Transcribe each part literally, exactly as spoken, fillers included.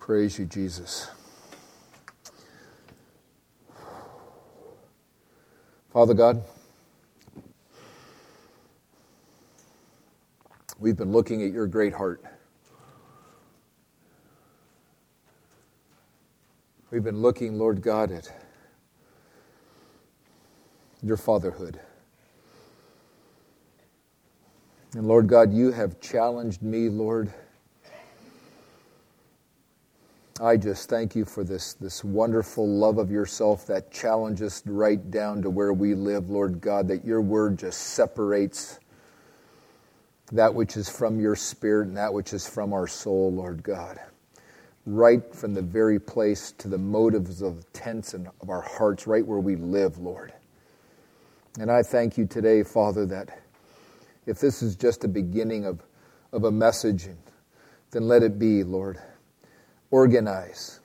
Praise you, Jesus. Father God, we've been looking at your great heart. We've been looking, Lord God, at your fatherhood. And Lord God, you have challenged me, Lord. I just thank you for this, this wonderful love of yourself that challenges right down to where we live, Lord God, that your word just separates that which is from your spirit and that which is from our soul, Lord God. Right from the very place to the motives of the tents and of our hearts, right where we live, Lord. And I thank you today, Father, that if this is just a beginning of, of a message, then let it be, Lord. Organize.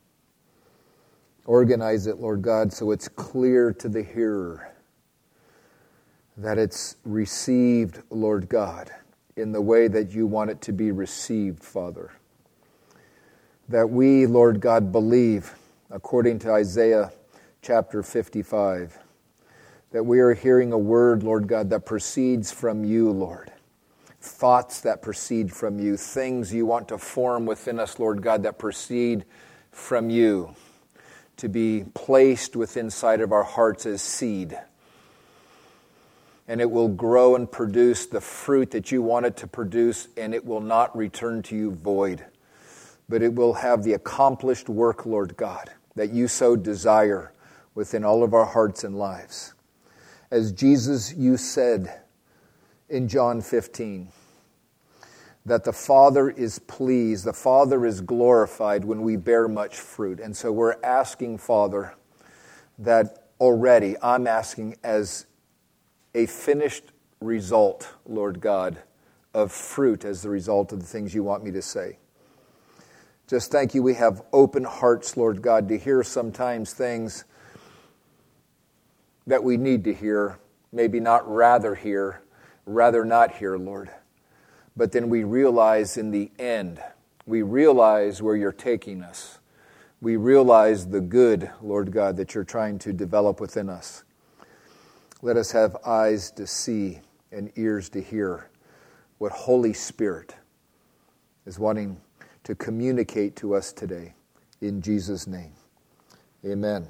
Organize it, Lord God, so it's clear to the hearer that it's received, Lord God, in the way that you want it to be received, Father. That we, Lord God, believe, according to Isaiah chapter fifty-five, that we are hearing a word, Lord God, that proceeds from you, Lord. Thoughts that proceed from you, things you want to form within us, Lord God, that proceed from you, to be placed within inside of our hearts as seed. And it will grow and produce the fruit that you want it to produce, and it will not return to you void. But it will have the accomplished work, Lord God, that you so desire within all of our hearts and lives. As Jesus, you said in John fifteen, that the Father is pleased, the Father is glorified when we bear much fruit. And so we're asking, Father, that already, I'm asking as a finished result, Lord God, of fruit as the result of the things you want me to say. Just thank you, we have open hearts, Lord God, to hear sometimes things that we need to hear, maybe not rather hear, rather not hear, Lord. But then we realize in the end, we realize where you're taking us. We realize the good, Lord God, that you're trying to develop within us. Let us have eyes to see and ears to hear what Holy Spirit is wanting to communicate to us today. In Jesus' name, amen.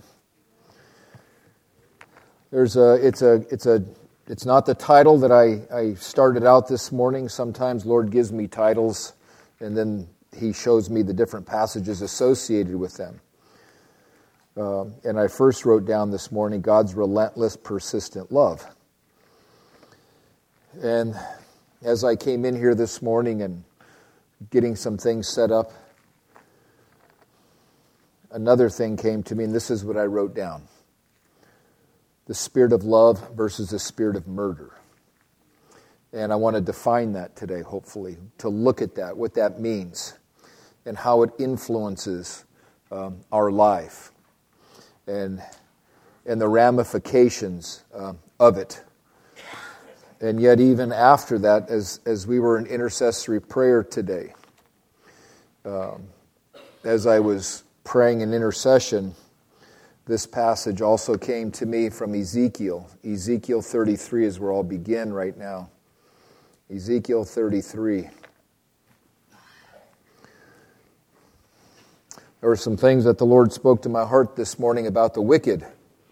There's a, it's a, it's a, it's not the title that I, I started out this morning. Sometimes Lord gives me titles, and then He shows me the different passages associated with them. Uh, and I first wrote down this morning, God's relentless, persistent love. And as I came in here this morning and getting some things set up, another thing came to me, and this is what I wrote down. The spirit of love versus the spirit of murder. And I want to define that today, hopefully, to look at that, what that means, and how it influences um, our life, and and the ramifications uh, of it. And yet, even after that, as, as we were in intercessory prayer today, um, as I was praying in intercession, this passage also came to me from Ezekiel. Ezekiel thirty-three is where I'll begin right now. Ezekiel thirty-three. There were some things that the Lord spoke to my heart this morning about the wicked.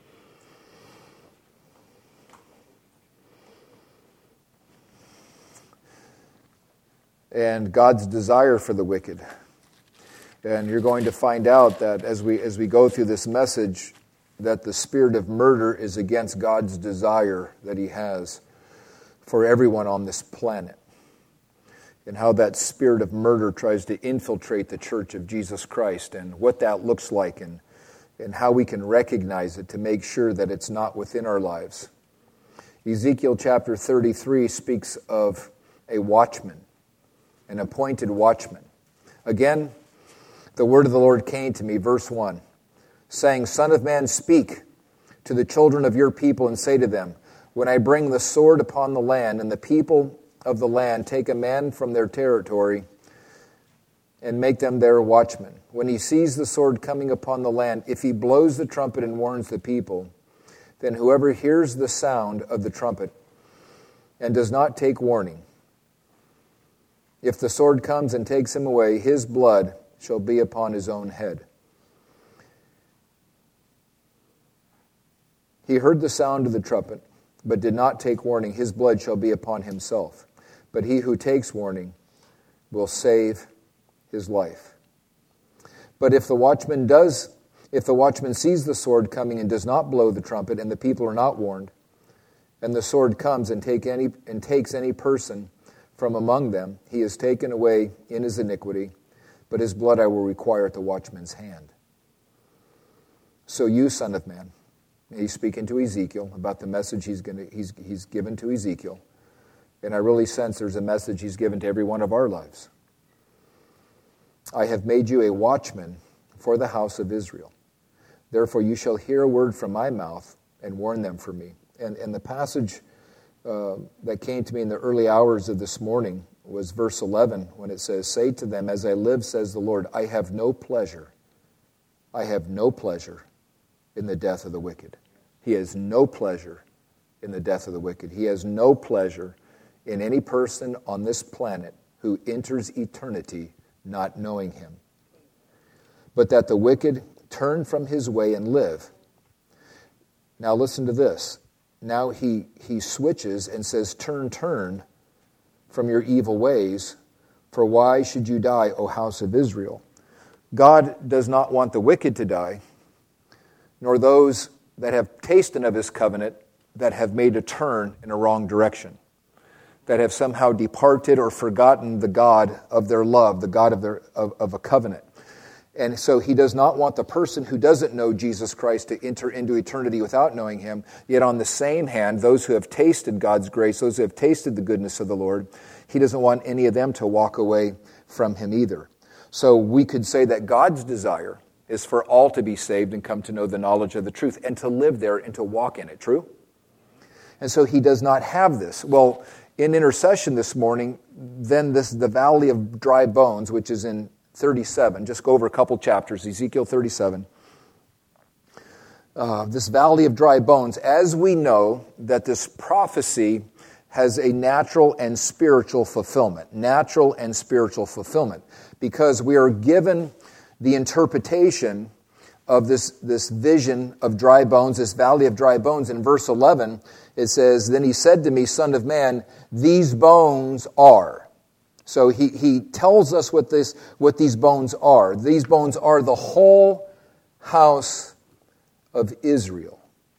And God's desire for the wicked. And you're going to find out that as we as we go through this message, that the spirit of murder is against God's desire that He has for everyone on this planet. And how that spirit of murder tries to infiltrate the church of Jesus Christ, and what that looks like, and, and how we can recognize it to make sure that it's not within our lives. Ezekiel chapter thirty-three speaks of a watchman, an appointed watchman. Again, the word of the Lord came to me, verse one, saying, Son of man, speak to the children of your people and say to them, when I bring the sword upon the land, and the people of the land take a man from their territory, and make them their watchmen. When he sees the sword coming upon the land, if he blows the trumpet and warns the people, then whoever hears the sound of the trumpet and does not take warning, if the sword comes and takes him away, his blood shall be upon his own head. He heard the sound of the trumpet, but did not take warning. His blood shall be upon himself. But he who takes warning will save his life. But if the watchman does, if the watchman sees the sword coming and does not blow the trumpet, and the people are not warned, and the sword comes and take any and takes any person from among them, he is taken away in his iniquity, but his blood I will require at the watchman's hand. So you, son of man, he's speaking to Ezekiel about the message he's going to, he's, he's given to Ezekiel. And I really sense there's a message he's given to every one of our lives. I have made you a watchman for the house of Israel. Therefore you shall hear a word from my mouth and warn them for me. And, and the passage uh, that came to me in the early hours of this morning was verse eleven, when it says, say to them, as I live, says the Lord, I have no pleasure. I have no pleasure in the death of the wicked. He has no pleasure in the death of the wicked. He has no pleasure in any person on this planet who enters eternity not knowing him. But that the wicked turn from his way and live. Now listen to this. Now he, he switches and says, turn, turn from your evil ways, for why should you die, O house of Israel? God does not want the wicked to die, nor those that have tasted of his covenant that have made a turn in a wrong direction, that have somehow departed or forgotten the God of their love, the God of, their, of, of a covenant. And so he does not want the person who doesn't know Jesus Christ to enter into eternity without knowing him. Yet on the same hand, those who have tasted God's grace, those who have tasted the goodness of the Lord, he doesn't want any of them to walk away from him either. So we could say that God's desire is for all to be saved and come to know the knowledge of the truth and to live there and to walk in it. True? And so he does not have this. Well, in intercession this morning, then this the valley of dry bones, which is in thirty-seven. Just go over a couple chapters, Ezekiel thirty-seven. Uh, this valley of dry bones, as we know that this prophecy has a natural and spiritual fulfillment. Natural and spiritual fulfillment. Because we are given the interpretation of this, this vision of dry bones, this valley of dry bones. In verse eleven, it says, then he said to me, son of man, these bones are. So he, he tells us what this what these bones are. These bones are the whole house of Israel.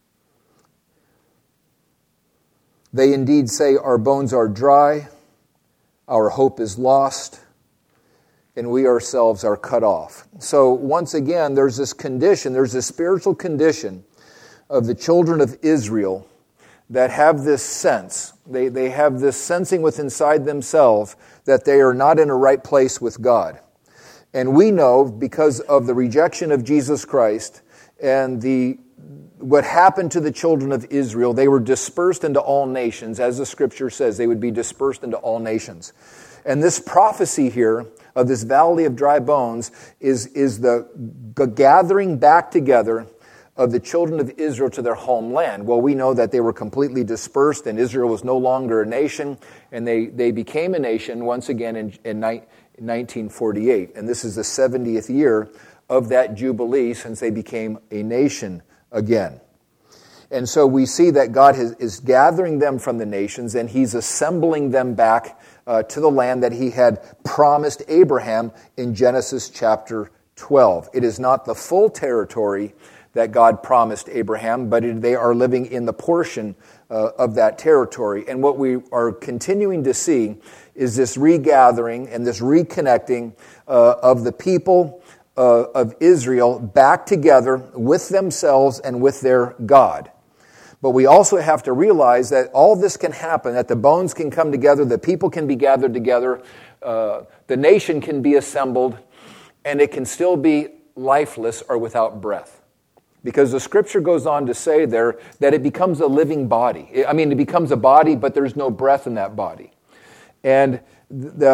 They indeed say, our bones are dry, our hope is lost, and we ourselves are cut off. So once again, there's this condition, there's this spiritual condition of the children of Israel that have this sense, they, they have this sensing within inside themselves that they are not in a right place with God. And we know, because of the rejection of Jesus Christ and the what happened to the children of Israel, they were dispersed into all nations. As the scripture says, they would be dispersed into all nations. And this prophecy here of this valley of dry bones is, is the gathering back together of the children of Israel to their homeland. Well, we know that they were completely dispersed and Israel was no longer a nation, and they, they became a nation once again in, in nineteen forty-eight. And this is the seventieth year of that Jubilee since they became a nation again. And so we see that God has, is gathering them from the nations, and he's assembling them back uh, to the land that he had promised Abraham in Genesis chapter twelve. It is not the full territory that God promised Abraham, but it, they are living in the portion uh, of that territory. And what we are continuing to see is this regathering and this reconnecting uh, of the people uh, of Israel back together with themselves and with their God. But we also have to realize that all this can happen, that the bones can come together, the people can be gathered together, uh, the nation can be assembled, and it can still be lifeless or without breath. Because the scripture goes on to say there that it becomes a living body. I mean, it becomes a body, but there's no breath in that body. And the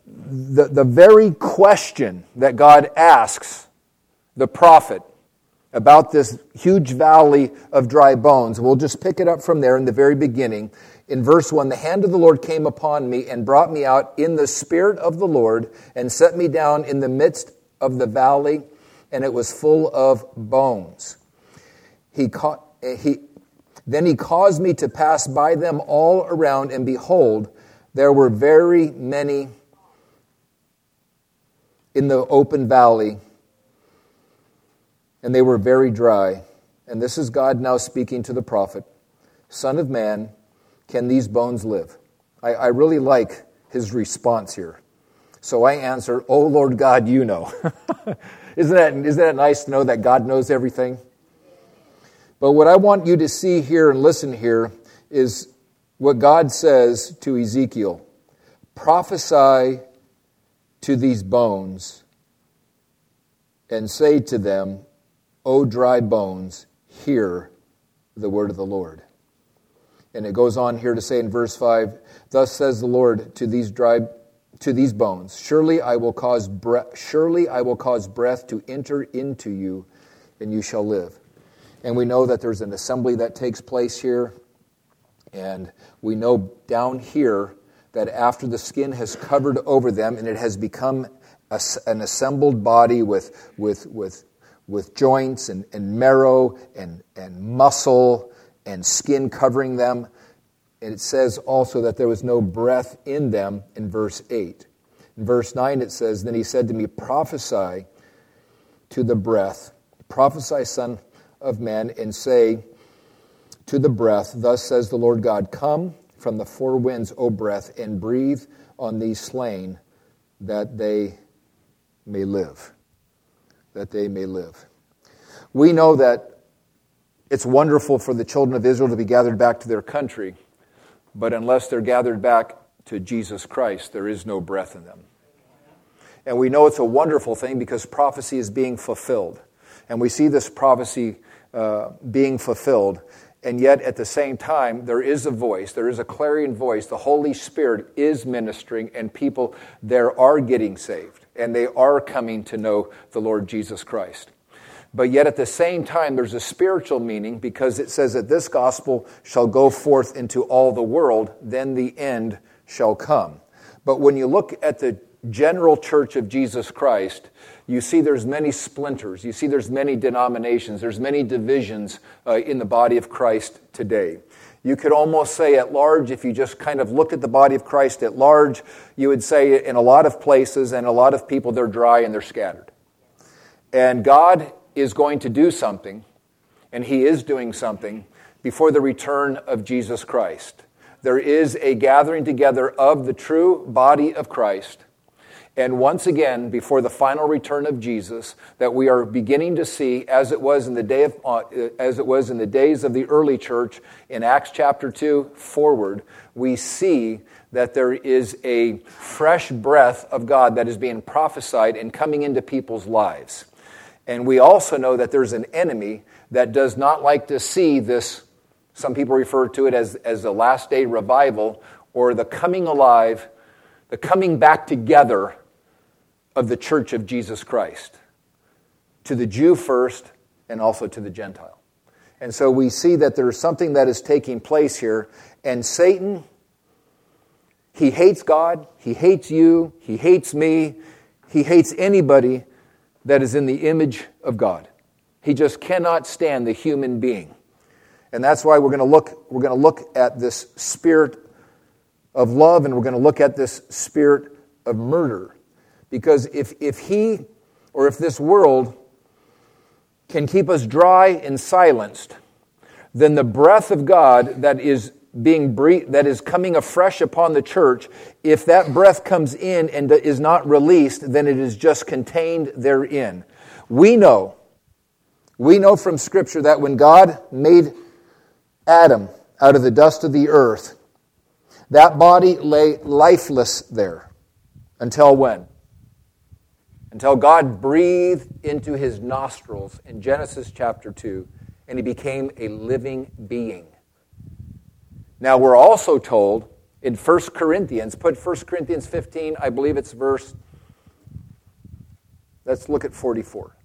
the, the very question that God asks the prophet about this huge valley of dry bones, we'll just pick it up from there in the very beginning. In verse one, the hand of the Lord came upon me and brought me out in the spirit of the Lord and set me down in the midst of the valley, and it was full of bones. He caught, he, then he caused me to pass by them all around, and behold, there were very many in the open valley, and they were very dry. And this is God now speaking to the prophet. Son of man, can these bones live? I, I really like his response here. So I answer, oh Lord God, you know. Isn't that, isn't that nice to know that God knows everything? But what I want you to see here and listen here is what God says to Ezekiel. Prophesy to these bones and say to them, O dry bones, hear the word of the Lord. And it goes on here to say in verse five, thus says the Lord to these dry to these bones, surely I will cause breath, surely I will cause breath to enter into you, and you shall live. And we know that there's an assembly that takes place here, and we know down here that after the skin has covered over them and it has become a, an assembled body with with with with joints and, and marrow and, and muscle and skin covering them. And it says also that there was no breath in them in verse eight. In verse nine it says, then he said to me, prophesy to the breath, prophesy, son of man, and say to the breath, thus says the Lord God, come from the four winds, O breath, and breathe on these slain, that they may live. That they may live. We know that it's wonderful for the children of Israel to be gathered back to their country, but unless they're gathered back to Jesus Christ, there is no breath in them. And we know it's a wonderful thing because prophecy is being fulfilled. And we see this prophecy uh, being fulfilled. And yet, at the same time, there is a voice, there is a clarion voice. The Holy Spirit is ministering, and people there are getting saved, and they are coming to know the Lord Jesus Christ. But yet, at the same time, there's a spiritual meaning, because it says that this gospel shall go forth into all the world, then the end shall come. But when you look at the general church of Jesus Christ, you see there's many splinters. You see there's many denominations. There's many divisions uh, in the body of Christ today. You could almost say at large, if you just kind of look at the body of Christ at large, you would say in a lot of places and a lot of people, they're dry and they're scattered. And God is going to do something, and He is doing something before the return of Jesus Christ. There is a gathering together of the true body of Christ. And once again, before the final return of Jesus, that we are beginning to see, as it was in the day of, uh, as it was in the days of the early church, in Acts chapter two forward, we see that there is a fresh breath of God that is being prophesied and coming into people's lives. And we also know that there's an enemy that does not like to see this. Some people refer to it as as the last day revival, or the coming alive, the coming back together of the church of Jesus Christ, to the Jew first and also to the Gentile. And so we see that there's something that is taking place here, and Satan, he hates God, he hates you, he hates me, he hates anybody that is in the image of God. He just cannot stand the human being. And that's why we're going to look we're going to look at this spirit of love, and we're going to look at this spirit of murder. Because if, if he, or if this world can keep us dry and silenced, then the breath of God that is being breathed, that is coming afresh upon the church, if that breath comes in and is not released, then it is just contained therein. We know, we know from Scripture that when God made Adam out of the dust of the earth, that body lay lifeless there. Until when? Until God breathed into his nostrils in Genesis chapter two, and he became a living being. Now we're also told In First Corinthians, put First Corinthians fifteen, I believe it's verse, let's look at forty-four.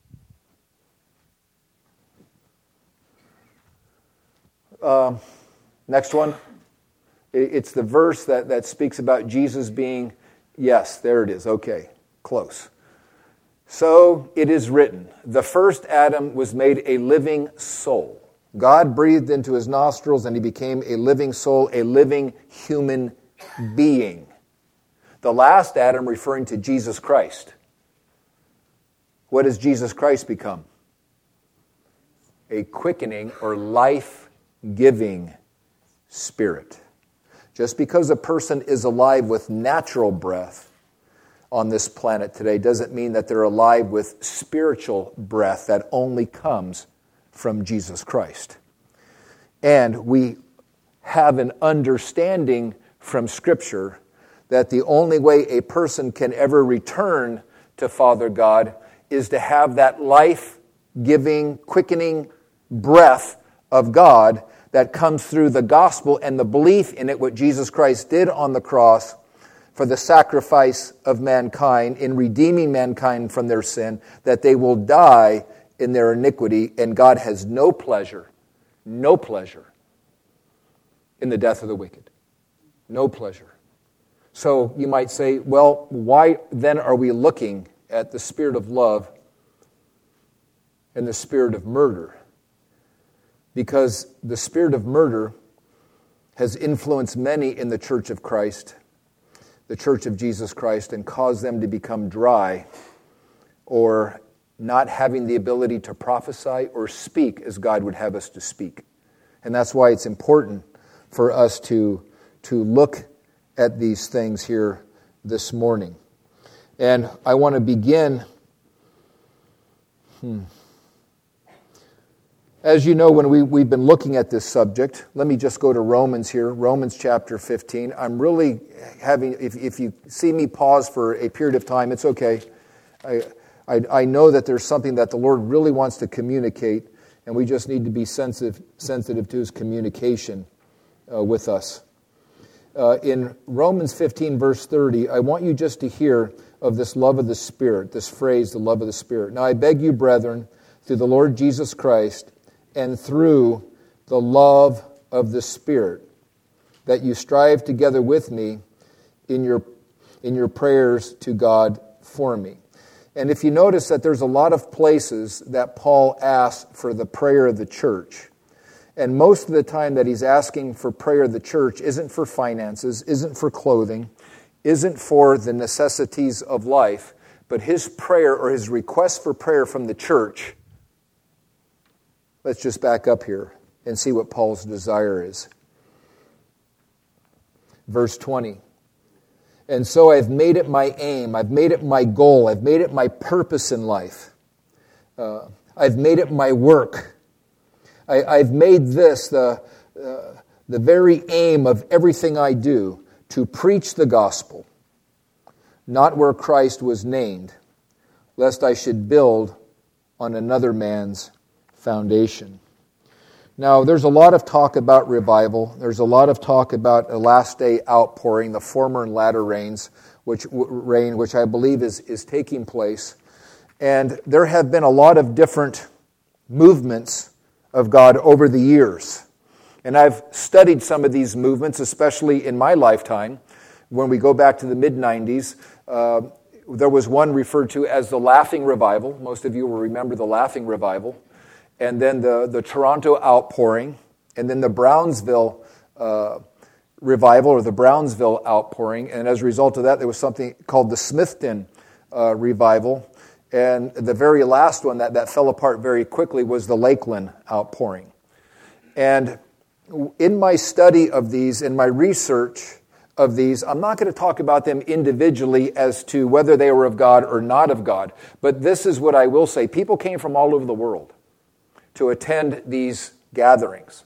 Uh, next one. It's the verse that, that speaks about Jesus being, yes, there it is, okay, close. So it is written, the first Adam was made a living soul. God breathed into his nostrils and he became a living soul, a living human being. The last Adam referring to Jesus Christ. What does Jesus Christ become? A quickening or life-giving spirit. Just because a person is alive with natural breath on this planet today doesn't mean that they're alive with spiritual breath that only comes from Jesus Christ. And we have an understanding from Scripture that the only way a person can ever return to Father God is to have that life-giving, quickening breath of God that comes through the gospel and the belief in it, what Jesus Christ did on the cross for the sacrifice of mankind in redeeming mankind from their sin, that they will die in their iniquity, and God has no pleasure, no pleasure in the death of the wicked. No pleasure. So you might say, well, why then are we looking at the spirit of love and the spirit of murder? Because the spirit of murder has influenced many in the Church of Christ, the Church of Jesus Christ, and caused them to become dry or not having the ability to prophesy or speak as God would have us to speak. And that's why it's important for us to, to look at these things here this morning. And I want to begin... Hmm, As you know, when we, we've been looking at this subject, let me just go to Romans here, Romans chapter fifteen. I'm really having, if, if you see me pause for a period of time, it's okay. I, I, I know that there's something that the Lord really wants to communicate, and we just need to be sensitive, sensitive to His communication uh, with us. Uh, in Romans fifteen, verse thirty, I want you just to hear of this love of the Spirit, this phrase, the love of the Spirit. Now I beg you, brethren, through the Lord Jesus Christ, and through the love of the Spirit, that you strive together with me in your in your prayers to God for me. And if you notice that there's a lot of places that Paul asks for the prayer of the church, and most of the time that he's asking for prayer of the church isn't for finances, isn't for clothing, isn't for the necessities of life, but his prayer or his request for prayer from the church. Let's just back up here and see what Paul's desire is. Verse twenty. And so I've made it my aim, I've made it my goal, I've made it my purpose in life. Uh, I've made it my work. I, I've made this the, uh, the very aim of everything I do, to preach the gospel, not where Christ was named, lest I should build on another man's foundation. Now, there's a lot of talk about revival. There's a lot of talk about a last day outpouring, the former and latter rains, which rain, which I believe is, is taking place. And there have been a lot of different movements of God over the years. And I've studied some of these movements, especially in my lifetime. When we go back to the mid nineties, uh, there was one referred to as the Laughing Revival. Most of you will remember the Laughing Revival. And then the, the Toronto Outpouring, and then the Brownsville uh, Revival, or the Brownsville Outpouring. And as a result of that, there was something called the Smithton uh, Revival. And the very last one that, that fell apart very quickly was the Lakeland Outpouring. And in my study of these, in my research of these, I'm not going to talk about them individually as to whether they were of God or not of God. But this is what I will say. People came from all over the world to attend these gatherings.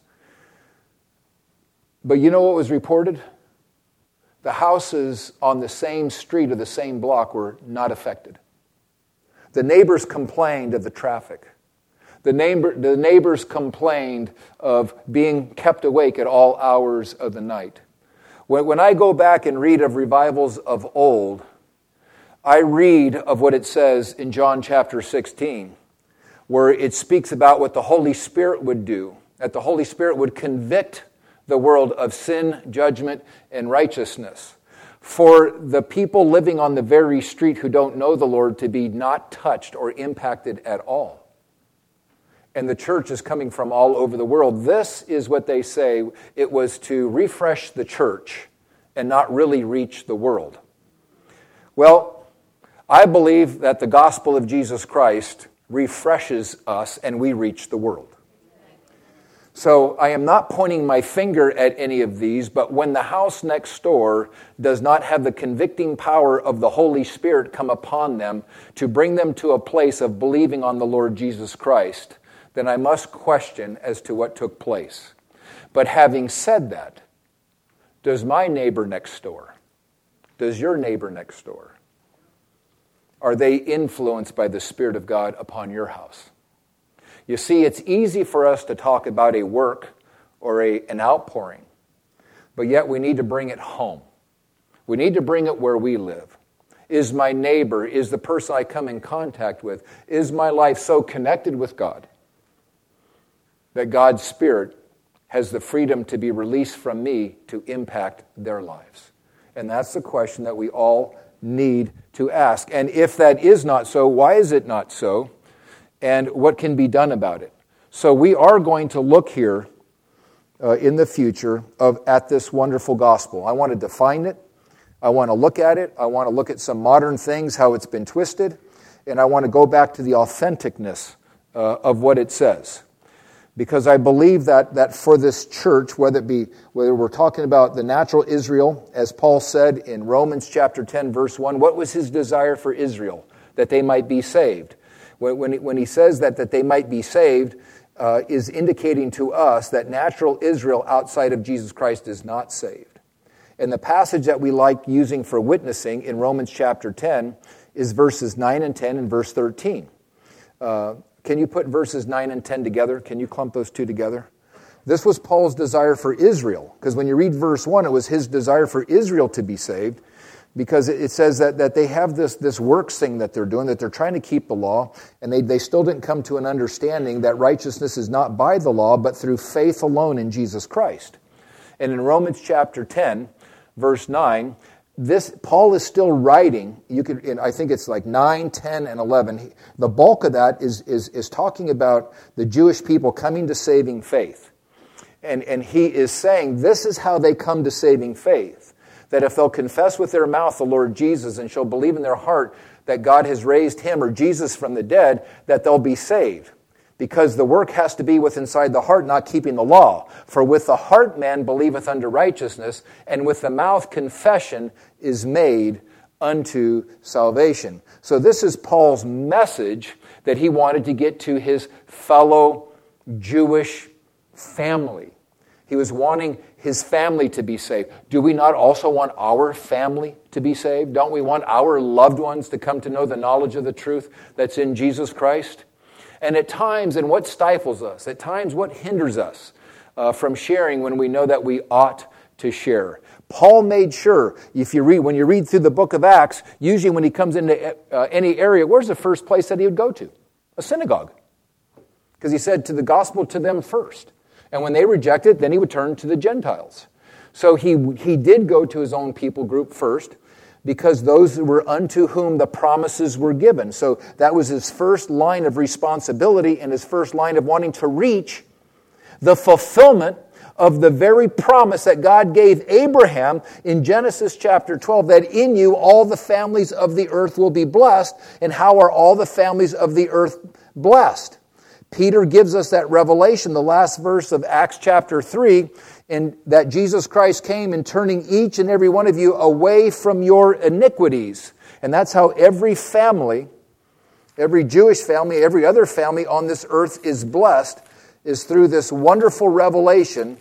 But you know what was reported? The houses on the same street or the same block were not affected. The neighbors complained of the traffic. The, neighbor, the neighbors complained of being kept awake at all hours of the night. When, when I go back and read of revivals of old, I read of what it says in John chapter sixteen, where it speaks about what the Holy Spirit would do, that the Holy Spirit would convict the world of sin, judgment, and righteousness. For the people living on the very street who don't know the Lord to be not touched or impacted at all. And the church is coming from all over the world. This is what they say. It was to refresh the church and not really reach the world. Well, I believe that the gospel of Jesus Christ refreshes us and we reach the world. So I am not pointing my finger at any of these, but when the house next door does not have the convicting power of the Holy Spirit come upon them to bring them to a place of believing on the Lord Jesus Christ, then I must question as to what took place. But having said that, does my neighbor next door, does your neighbor next door, are they influenced by the Spirit of God upon your house? You see, it's easy for us to talk about a work or a, an outpouring, but yet we need to bring it home. We need to bring it where we live. Is my neighbor, is the person I come in contact with, is my life so connected with God that God's Spirit has the freedom to be released from me to impact their lives? And that's the question that we all need to ask. And if that is not so, why is it not so? And what can be done about it? So we are going to look here uh, in the future of at this wonderful gospel. I want to define it. I want to look at it. I want to look at some modern things, how it's been twisted. And I want to go back to the authenticness uh, of what it says. Because I believe that, that for this church, whether it be, whether we're talking about the natural Israel, as Paul said in Romans chapter ten, verse one, what was his desire for Israel? That they might be saved. When, when, he, when he says that, that they might be saved, uh, is indicating to us that natural Israel outside of Jesus Christ is not saved. And the passage that we like using for witnessing in Romans chapter ten is verses nine and ten and verse thirteen. Uh, Can you put verses nine and ten together? Can you clump those two together? This was Paul's desire for Israel, because when you read verse one, it was his desire for Israel to be saved, because it says that, that they have this, this works thing that they're doing, that they're trying to keep the law, and they, they still didn't come to an understanding that righteousness is not by the law, but through faith alone in Jesus Christ. And in Romans chapter ten, verse nine, This Paul is still writing. You could, I think it's like nine, ten, and eleven. The bulk of that is is is talking about the Jewish people coming to saving faith, and and he is saying this is how they come to saving faith. That if they'll confess with their mouth the Lord Jesus and shall believe in their heart that God has raised him or Jesus from the dead, that they'll be saved. Because the work has to be with inside the heart, not keeping the law. For with the heart man believeth unto righteousness, and with the mouth confession is made unto salvation. So this is Paul's message that he wanted to get to his fellow Jewish family. He was wanting his family to be saved. Do we not also want our family to be saved? Don't we want our loved ones to come to know the knowledge of the truth that's in Jesus Christ? And at times, and what stifles us, at times what hinders us uh, from sharing when we know that we ought to share. Paul made sure, if you read, when you read through the book of Acts, usually when he comes into uh, any area, where's the first place that he would go to? A synagogue. Because he said to the gospel to them first. And when they reject it, then he would turn to the Gentiles. So he he did go to his own people group first, because those were unto whom the promises were given. So that was his first line of responsibility and his first line of wanting to reach the fulfillment of the very promise that God gave Abraham in Genesis chapter twelve, that in you all the families of the earth will be blessed. And how are all the families of the earth blessed? Peter gives us that revelation, the last verse of Acts chapter three, and that Jesus Christ came in turning each and every one of you away from your iniquities. And that's how every family, every Jewish family, every other family on this earth is blessed, is through this wonderful revelation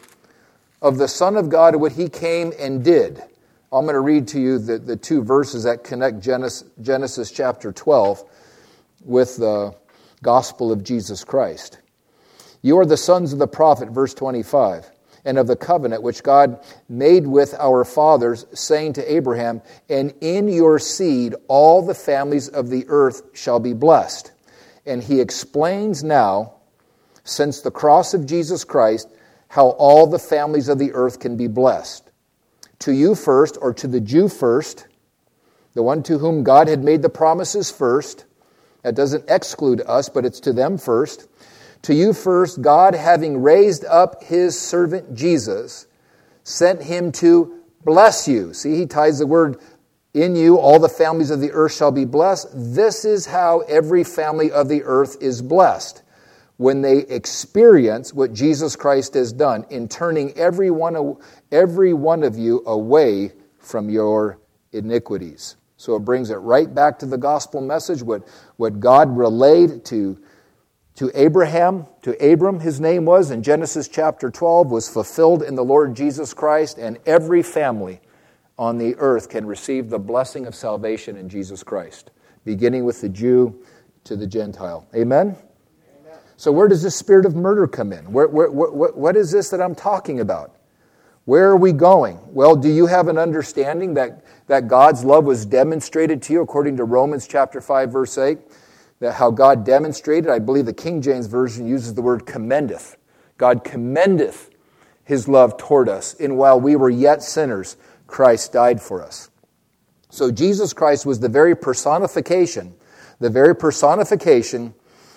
of the Son of God and what He came and did. I'm going to read to you the, the two verses that connect Genesis, Genesis chapter twelve with the gospel of Jesus Christ. You are the sons of the prophet, verse twenty-five, and of the covenant which God made with our fathers, saying to Abraham, and in your seed all the families of the earth shall be blessed. And he explains now, since the cross of Jesus Christ, how all the families of the earth can be blessed. To you first, or to the Jew first, the one to whom God had made the promises first. That doesn't exclude us, but it's to them first. To you first, God, having raised up his servant Jesus, sent him to bless you. See, he ties the word, in you all the families of the earth shall be blessed. This is how every family of the earth is blessed, when they experience what Jesus Christ has done in turning every one, every one of you away from your iniquities. So it brings it right back to the gospel message, what, what God relayed to To Abraham, to Abram, his name was, in Genesis chapter twelve, was fulfilled in the Lord Jesus Christ, and every family on the earth can receive the blessing of salvation in Jesus Christ, beginning with the Jew to the Gentile. Amen? Amen. So where does this spirit of murder come in? Where, where, what, what is this that I'm talking about? Where are we going? Well, do you have an understanding that, that God's love was demonstrated to you according to Romans chapter five, verse eight? That how God demonstrated, I believe the King James Version uses the word commendeth. God commendeth his love toward us, in while we were yet sinners, Christ died for us. So Jesus Christ was the very personification, the very personification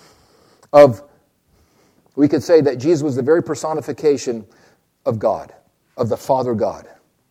of, we could say that Jesus was the very personification of God, of the Father God.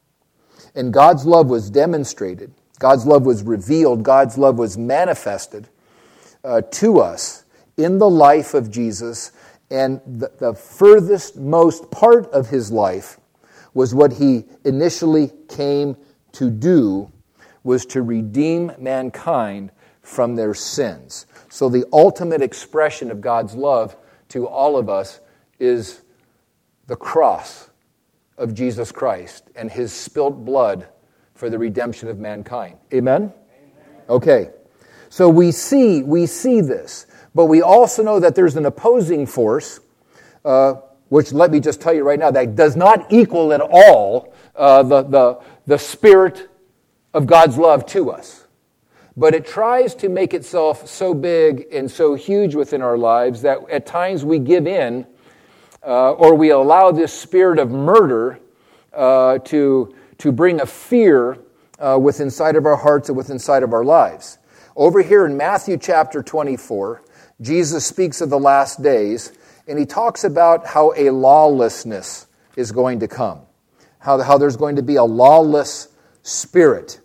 And God's love was demonstrated, God's love was revealed, God's love was manifested Uh, to us in the life of Jesus, and the, the furthest most part of his life was what he initially came to do, was to redeem mankind from their sins. So the ultimate expression of God's love to all of us is the cross of Jesus Christ and his spilt blood for the redemption of mankind. Amen? Amen. Okay. So we see we see this, but we also know that there's an opposing force, uh, which let me just tell you right now, that does not equal at all uh, the, the, the spirit of God's love to us. But it tries to make itself so big and so huge within our lives that at times we give in uh, or we allow this spirit of murder uh, to, to bring a fear uh, within inside of our hearts and within inside of our lives. Over here in Matthew chapter twenty-four, Jesus speaks of the last days, and he talks about how a lawlessness is going to come, how, how there's going to be a lawless spirit.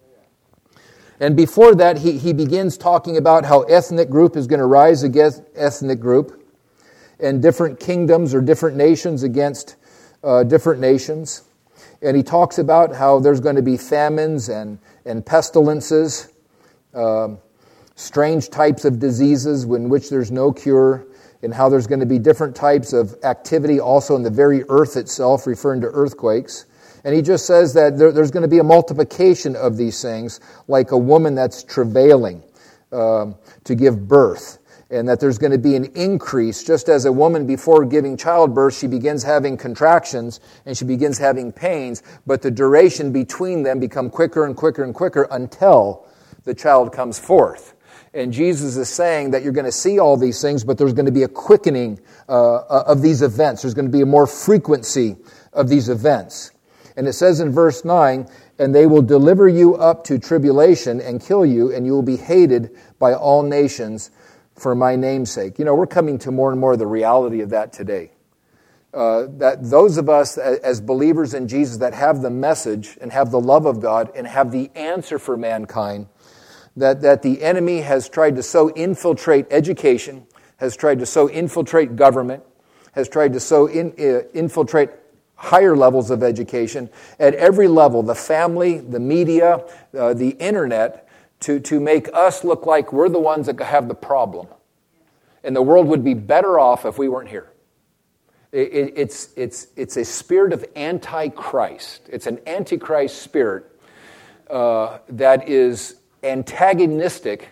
And before that, he, he begins talking about how ethnic group is going to rise against ethnic group, and different kingdoms or different nations against uh, different nations. And he talks about how there's going to be famines and, and pestilences, Um, strange types of diseases in which there's no cure, and how there's going to be different types of activity also in the very earth itself, referring to earthquakes. And he just says that there, there's going to be a multiplication of these things, like a woman that's travailing um, to give birth, and that there's going to be an increase, just as a woman before giving childbirth, she begins having contractions and she begins having pains, but the duration between them become quicker and quicker and quicker until the child comes forth. And Jesus is saying that you're going to see all these things, but there's going to be a quickening uh, of these events. There's going to be a more frequency of these events. And it says in verse nine, and they will deliver you up to tribulation and kill you, and you will be hated by all nations for my name's sake. You know, we're coming to more and more of the reality of that today. Uh, that those of us as believers in Jesus that have the message and have the love of God and have the answer for mankind, that, that the enemy has tried to so infiltrate education, has tried to so infiltrate government, has tried to so in, uh, infiltrate higher levels of education at every level, the family, the media, uh, the internet, to, to make us look like we're the ones that have the problem. And the world would be better off if we weren't here. It, it, it's, it's, it's a spirit of antichrist. It's an antichrist spirit uh, that is antagonistic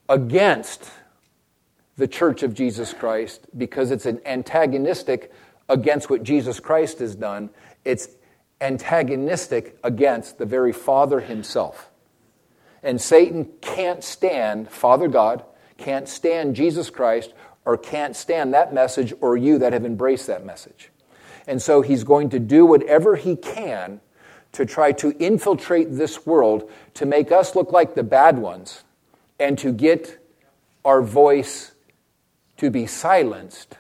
against the Church of Jesus Christ, because it's an antagonistic against what Jesus Christ has done. It's antagonistic against the very Father himself. And Satan can't stand, Father God, can't stand Jesus Christ, or can't stand that message or you that have embraced that message. And so he's going to do whatever he can to try to infiltrate this world to make us look like the bad ones and to get our voice to be silenced,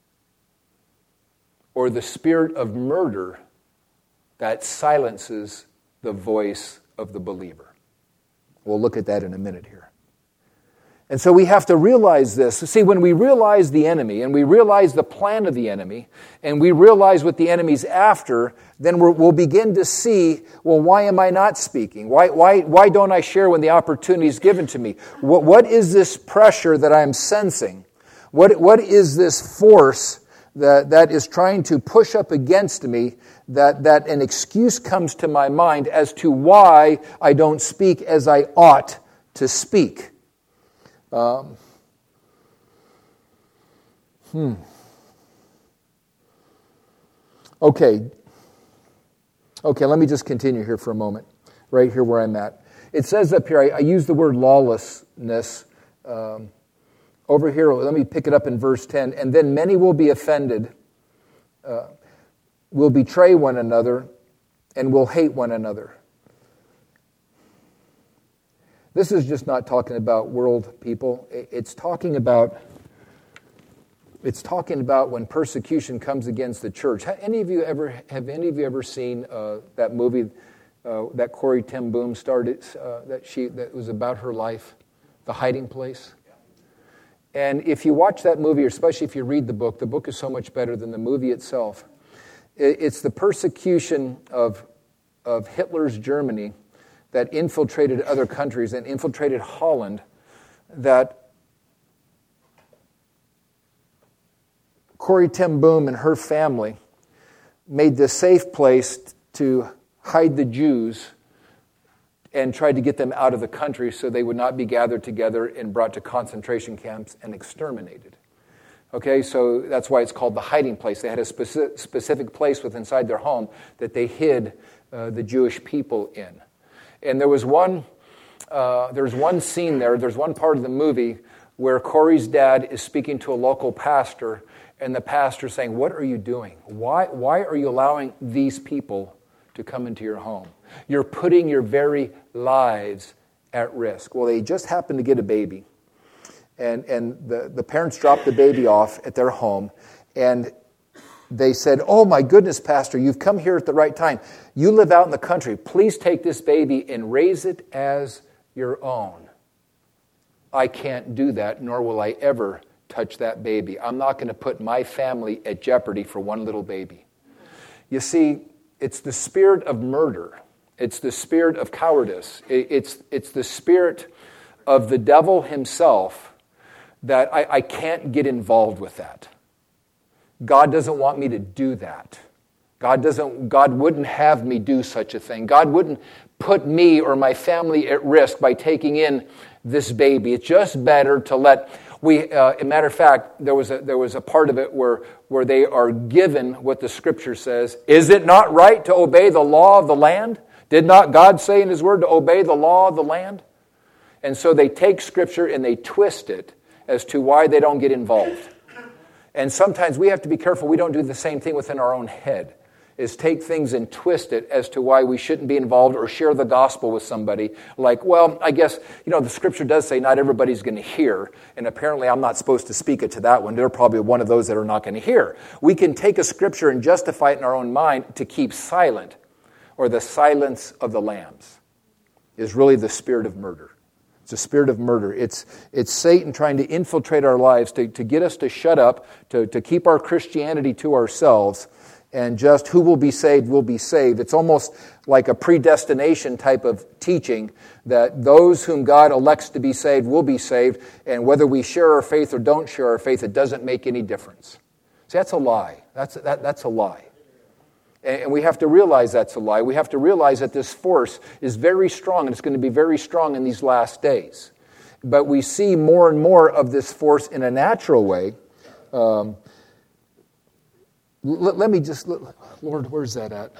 or the spirit of murder that silences the voice of the believer. We'll look at that in a minute here. And so we have to realize this. See, when we realize the enemy, and we realize the plan of the enemy, and we realize what the enemy's after, then we're, we'll begin to see, well, why am I not speaking? Why, why, why don't I share when the opportunity is given to me? What, what is this pressure that I'm sensing? What, what is this force that, that is trying to push up against me, that, that an excuse comes to my mind as to why I don't speak as I ought to speak? Um, hmm. Okay. Okay, let me just continue here for a moment, right here where I'm at. It says up here, I, I use the word lawlessness. Um, over here, let me pick it up in verse ten. And then many will be offended, uh, will betray one another, and will hate one another. This is just not talking about world people. It's talking about it's talking about when persecution comes against the church. Have any of you ever have any of you ever seen uh, that movie uh, that Corrie ten Boom started? Uh, that she that was about her life, The Hiding Place. And if you watch that movie, or especially if you read the book, the book is so much better than the movie itself. It's the persecution of of Hitler's Germany that infiltrated other countries and infiltrated Holland, that Corrie ten Boom and her family made this safe place to hide the Jews and tried to get them out of the country so they would not be gathered together and brought to concentration camps and exterminated. Okay, so that's why it's called the hiding place. They had a specific, specific place within inside their home that they hid uh, the Jewish people in. And there was one, uh, there's one scene there, there's one part of the movie where Corey's dad is speaking to a local pastor, and the pastor saying, "What are you doing? Why, why are you allowing these people to come into your home? You're putting your very lives at risk." Well, they just happened to get a baby, and, and the, the parents dropped the baby off at their home, and they said, "Oh my goodness, Pastor, you've come here at the right time. You live out in the country. Please take this baby and raise it as your own." I can't do that, nor will I ever touch that baby. I'm not going to put my family at jeopardy for one little baby. You see, it's the spirit of murder. It's the spirit of cowardice. It's, it's the spirit of the devil himself that I, I can't get involved with that. God doesn't want me to do that. God doesn't. God wouldn't have me do such a thing. God wouldn't put me or my family at risk by taking in this baby. It's just better to let we. Uh, as a matter of fact, there was a there was a part of it where where they are given what the Scripture says. Is it not right to obey the law of the land? Did not God say in His Word to obey the law of the land? And so they take Scripture and they twist it as to why they don't get involved. And sometimes we have to be careful we don't do the same thing within our own head, is take things and twist it as to why we shouldn't be involved or share the gospel with somebody. Like, well, I guess, you know, the Scripture does say not everybody's going to hear, and apparently I'm not supposed to speak it to that one. They're probably one of those that are not going to hear. We can take a Scripture and justify it in our own mind to keep silent, or the silence of the lambs is really the spirit of murder. It's a spirit of murder. It's it's Satan trying to infiltrate our lives, to, to get us to shut up, to, to keep our Christianity to ourselves, and just who will be saved will be saved. It's almost like a predestination type of teaching that those whom God elects to be saved will be saved, and whether we share our faith or don't share our faith, it doesn't make any difference. See, that's a lie. That's that, that's a lie. And we have to realize that's a lie. We have to realize that this force is very strong, and it's going to be very strong in these last days. But we see more and more of this force in a natural way. Um, Let, let me just, let, Lord, where's that at?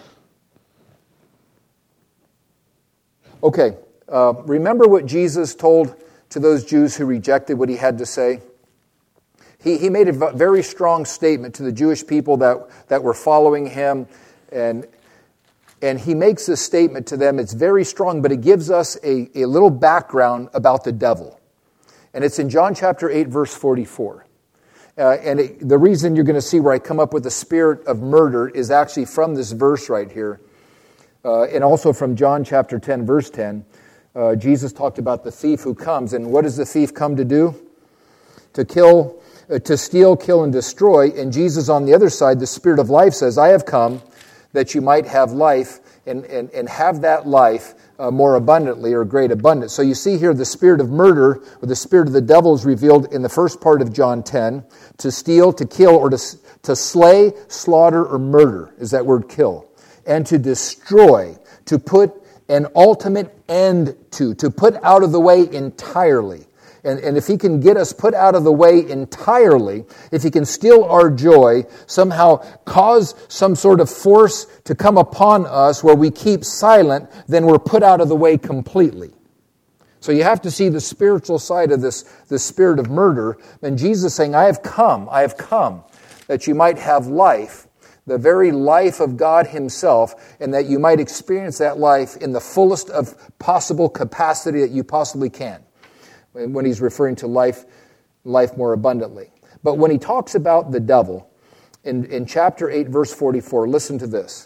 Okay, uh, remember what Jesus told to those Jews who rejected what he had to say? He, he made a very strong statement to the Jewish people that, that were following him, and, and he makes this statement to them. It's very strong, but it gives us a, a little background about the devil. And it's in John chapter eight, verse forty-four. Uh, and it, the reason you're going to see where I come up with the spirit of murder is actually from this verse right here. Uh, and also from John chapter ten, verse ten. Uh, Jesus talked about the thief who comes. And what does the thief come to do? To kill, uh, to steal, kill, and destroy. And Jesus on the other side, the Spirit of life, says, I have come that you might have life and, and, and have that life uh, more abundantly, or great abundance. So you see here the spirit of murder, or the spirit of the devil, is revealed in the first part of John ten. To steal, to kill, or to, to slay, slaughter, or murder is that word kill. And to destroy, to put an ultimate end to, to put out of the way entirely. And, and if he can get us put out of the way entirely, if he can steal our joy, somehow cause some sort of force to come upon us where we keep silent, then we're put out of the way completely. So you have to see the spiritual side of this, this spirit of murder. And Jesus is saying, I have come, I have come, that you might have life, the very life of God himself, and that you might experience that life in the fullest of possible capacity that you possibly can. When he's referring to life, life more abundantly. But when he talks about the devil, in, in chapter eight, verse forty-four, listen to this.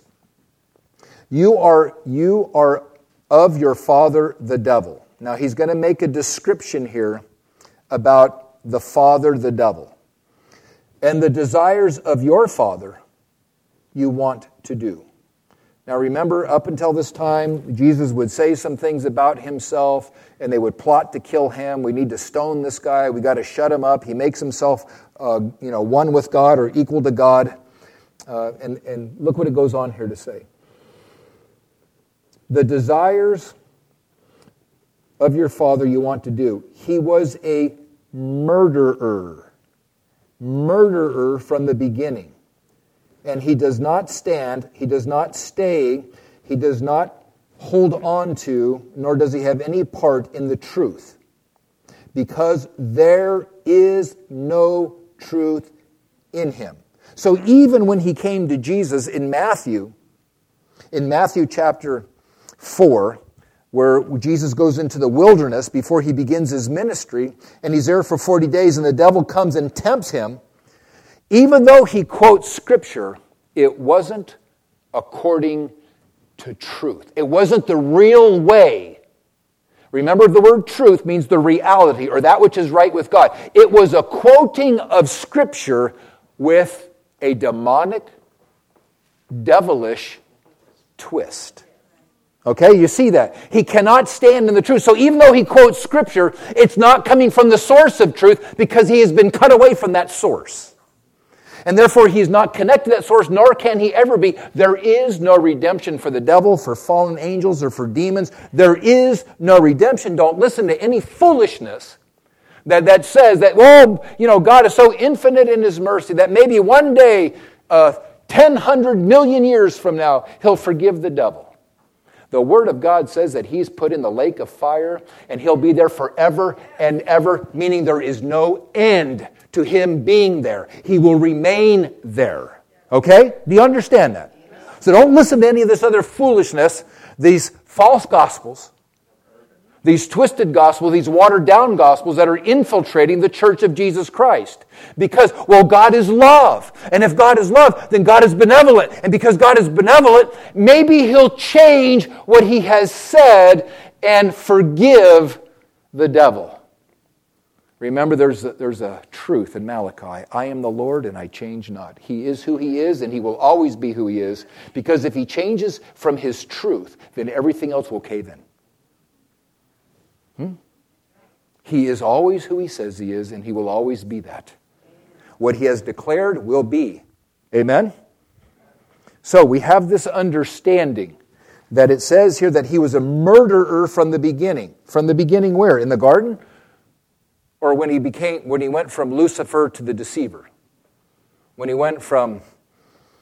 You are, you are of your father, the devil. Now he's going to make a description here about the father, the devil. And the desires of your father you want to do. Now remember, up until this time, Jesus would say some things about himself, and they would plot to kill him. We need to stone this guy. We got to shut him up. He makes himself, uh, you know, one with God or equal to God. Uh, and, and look what it goes on here to say. The desires of your father you want to do. He was a murderer. Murderer from the beginning. And he does not stand, he does not stay, he does not hold on to, nor does he have any part in the truth. Because there is no truth in him. So even when he came to Jesus in Matthew, in Matthew chapter four, where Jesus goes into the wilderness before he begins his ministry, and he's there for forty days, and the devil comes and tempts him, even though he quotes Scripture, it wasn't according to truth. It wasn't the real way. Remember, the word truth means the reality, or that which is right with God. It was a quoting of Scripture with a demonic, devilish twist. Okay, you see that. He cannot stand in the truth. So even though he quotes Scripture, it's not coming from the source of truth because he has been cut away from that source. And therefore, he's not connected to that source, nor can he ever be. There is no redemption for the devil, for fallen angels, or for demons. There is no redemption. Don't listen to any foolishness that, that says that, well, you know, God is so infinite in his mercy that maybe one day, uh, ten hundred million years from now, he'll forgive the devil. The Word of God says that he's put in the lake of fire, and he'll be there forever and ever, meaning there is no end to him being there. He will remain there. Okay? Do you understand that? So don't listen to any of this other foolishness, these false gospels, these twisted gospels, these watered-down gospels that are infiltrating the church of Jesus Christ. Because, well, God is love. And if God is love, then God is benevolent. And because God is benevolent, maybe he'll change what he has said and forgive the devil. Remember, there's a, there's a truth in Malachi. I am the Lord and I change not. He is who he is and he will always be who he is. Because if he changes from his truth, then everything else will cave in. Hmm? He is always who he says he is, and he will always be that. What he has declared will be. Amen? So we have this understanding that it says here that he was a murderer from the beginning. From the beginning where? In the garden? Or when he became when he went from Lucifer to the deceiver? When he went from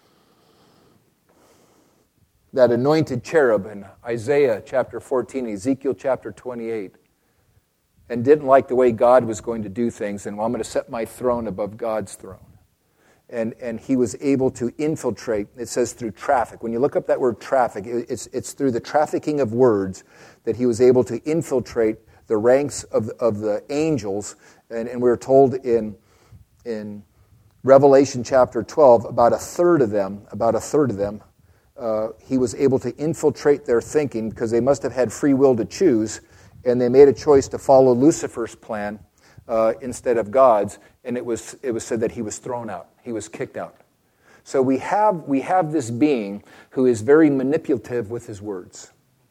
that anointed cherub in Isaiah chapter fourteen, Ezekiel chapter twenty-eight, and didn't like the way God was going to do things, and well, I'm going to set my throne above God's throne. And and he was able to infiltrate, it says through traffic. When you look up that word traffic, it's it's through the trafficking of words that he was able to infiltrate the ranks of, of the angels. And, and we're told in in Revelation chapter twelve, about a third of them, about a third of them, uh, he was able to infiltrate their thinking because they must have had free will to choose, and they made a choice to follow Lucifer's plan uh, instead of God's, and it was it was said that he was thrown out. He was kicked out. So we have we have this being who is very manipulative with his words.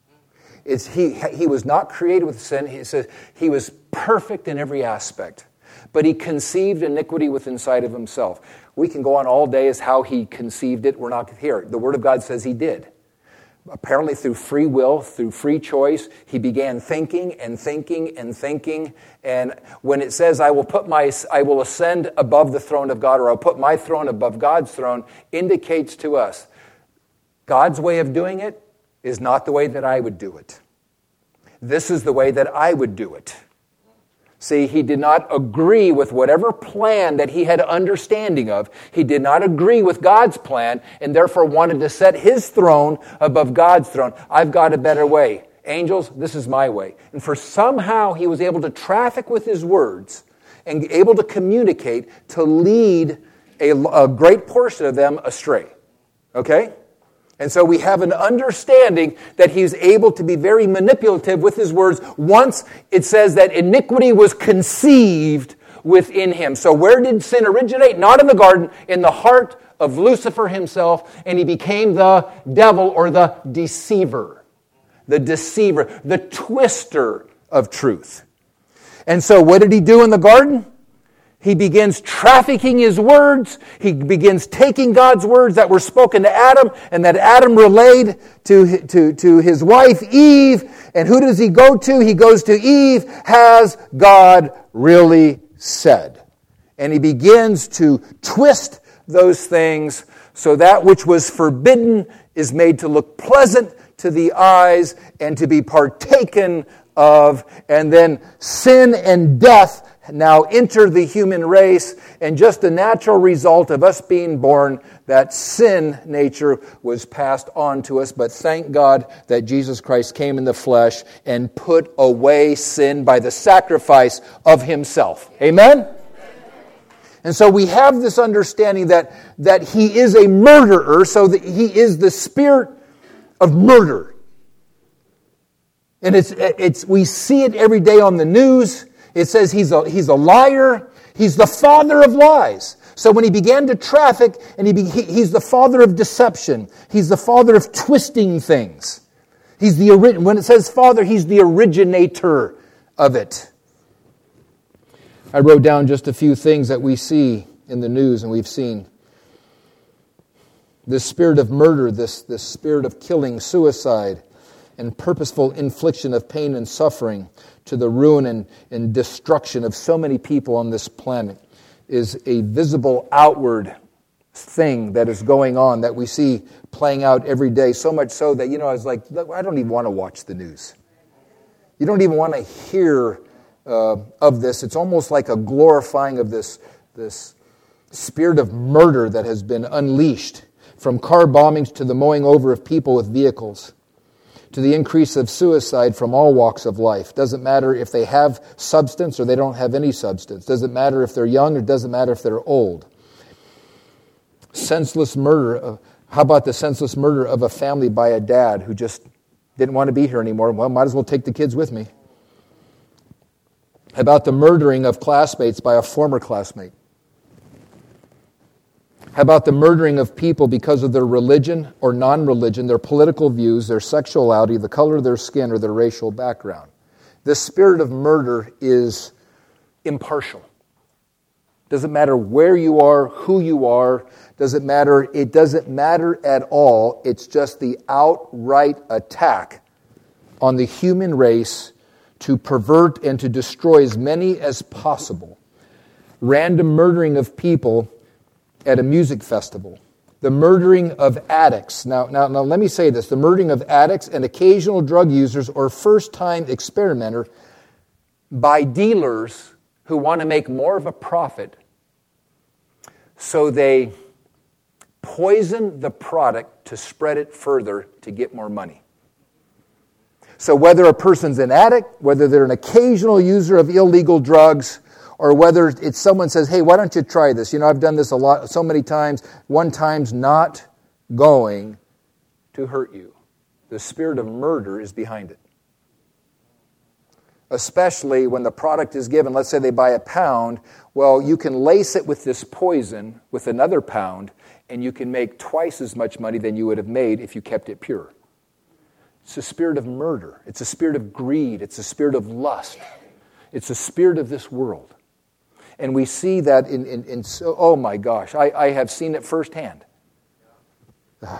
It's, he he was not created with sin. He says he was perfect in every aspect, but he conceived iniquity within inside of himself. We can go on all day as how he conceived it. We're not here. The Word of God says he did. Apparently through free will, through free choice, he began thinking and thinking and thinking. And when it says, I will put my, I will ascend above the throne of God, or I'll put my throne above God's throne, indicates to us God's way of doing it is not the way that I would do it. This is the way that I would do it. See, he did not agree with whatever plan that he had understanding of. He did not agree with God's plan and therefore wanted to set his throne above God's throne. I've got a better way. Angels, this is my way. And for somehow he was able to traffic with his words and able to communicate to lead a, a great portion of them astray. Okay? And so we have an understanding that he's able to be very manipulative with his words once it says that iniquity was conceived within him. So where did sin originate? Not in the garden, in the heart of Lucifer himself, and he became the devil or the deceiver. The deceiver, the twister of truth. And so what did he do in the garden? He begins trafficking his words. He begins taking God's words that were spoken to Adam and that Adam relayed to, to, to his wife Eve. And who does he go to? He goes to Eve. Has God really said? And he begins to twist those things so that which was forbidden is made to look pleasant to the eyes and to be partaken of. And then sin and death now enter the human race, and just a natural result of us being born, that sin nature was passed on to us. But thank God that Jesus Christ came in the flesh and put away sin by the sacrifice of himself. Amen? And so we have this understanding that, that he is a murderer, so that he is the spirit of murder. And it's it's we see it every day on the news. It says he's a, he's a liar. He's the father of lies. So when he began to traffic, and he, be, he he's the father of deception. He's the father of twisting things. He's the when it says father, he's the originator of it. I wrote down just a few things that we see in the news and we've seen. This spirit of murder, this, this spirit of killing, suicide, and purposeful infliction of pain and suffering to the ruin and, and destruction of so many people on this planet is a visible outward thing that is going on that we see playing out every day. So much so that, you know, I was like, I don't even want to watch the news. You don't even want to hear uh, of this. It's almost like a glorifying of this, this spirit of murder that has been unleashed, from car bombings to the mowing over of people with vehicles, to the increase of suicide from all walks of life. Doesn't matter if they have substance or they don't have any substance. Doesn't matter if they're young or doesn't matter if they're old. Senseless murder. How about the senseless murder of a family by a dad who just didn't want to be here anymore? Well, might as well take the kids with me. How about the murdering of classmates by a former classmate? How about the murdering of people because of their religion or non-religion, their political views, their sexuality, the color of their skin, or their racial background? This spirit of murder is impartial. Doesn't matter where you are, who you are. Doesn't matter. It doesn't matter at all. It's just the outright attack on the human race to pervert and to destroy as many as possible. Random murdering of people at a music festival. the murdering of addicts. Now, now, now let me say this. The murdering of addicts and occasional drug users or first-time experimenter by dealers who want to make more of a profit, so they poison the product to spread it further to get more money. So whether a person's an addict, whether they're an occasional user of illegal drugs, or whether it's someone says, hey, why don't you try this? You know, I've done this a lot, so many times. One time's not going to hurt you. The spirit of murder is behind it. Especially when the product is given, let's say they buy a pound, well, you can lace it with this poison with another pound, and you can make twice as much money than you would have made if you kept it pure. It's a spirit of murder. It's a spirit of greed. It's a spirit of lust. It's a spirit of this world. And we see that in, in, in so, oh my gosh, I, I have seen it firsthand. How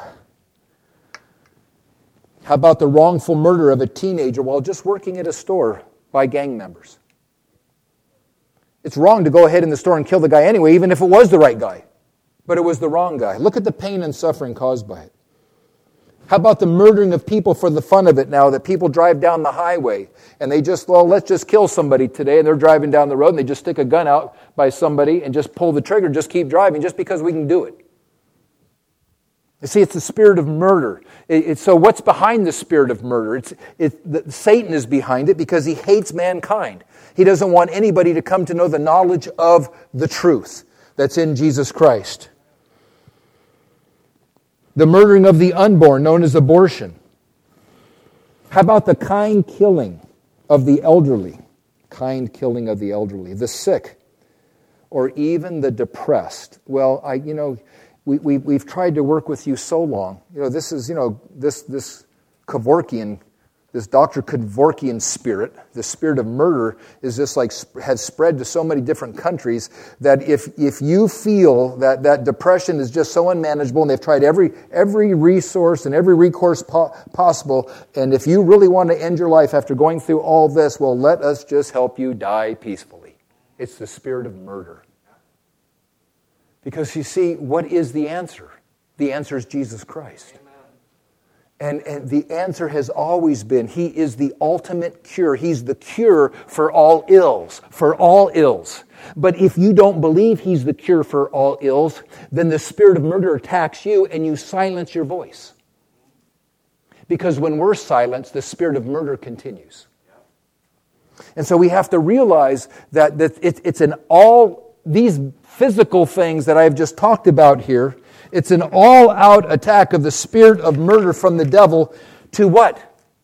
about the wrongful murder of a teenager while just working at a store by gang members? It's wrong to go ahead in the store and kill the guy anyway, even if it was the right guy. But it was the wrong guy. Look at the pain and suffering caused by it. How about the murdering of people for the fun of it now, that people drive down the highway and they just, well, let's just kill somebody today, and they're driving down the road and they just stick a gun out by somebody and just pull the trigger, just keep driving just because we can do it. You see, it's the spirit of murder. It, it, so what's behind the spirit of murder? It's, it, the, Satan is behind it because he hates mankind. He doesn't want anybody to come to know the knowledge of the truth that's in Jesus Christ. The murdering of the unborn, known as abortion. How about the kind killing of the elderly? Kind killing of the elderly, the sick, or even the depressed. Well, I, you know, we, we we've tried to work with you so long. You know, this is, you know, this this Kevorkian, this Doctor Kevorkian spirit, the spirit of murder, is just like has spread to so many different countries that if if you feel that, that depression is just so unmanageable, and they've tried every every resource and every recourse po- possible, and if you really want to end your life after going through all this, well, let us just help you die peacefully. It's the spirit of murder. Because you see, what is the answer? The answer is Jesus Christ. And, and the answer has always been, He is the ultimate cure. He's the cure for all ills, for all ills. But if you don't believe He's the cure for all ills, then the spirit of murder attacks you and you silence your voice. Because when we're silenced, the spirit of murder continues. And so we have to realize that, that it, it's an all, these physical things that I've just talked about here, it's an all-out attack of the spirit of murder from the devil to what?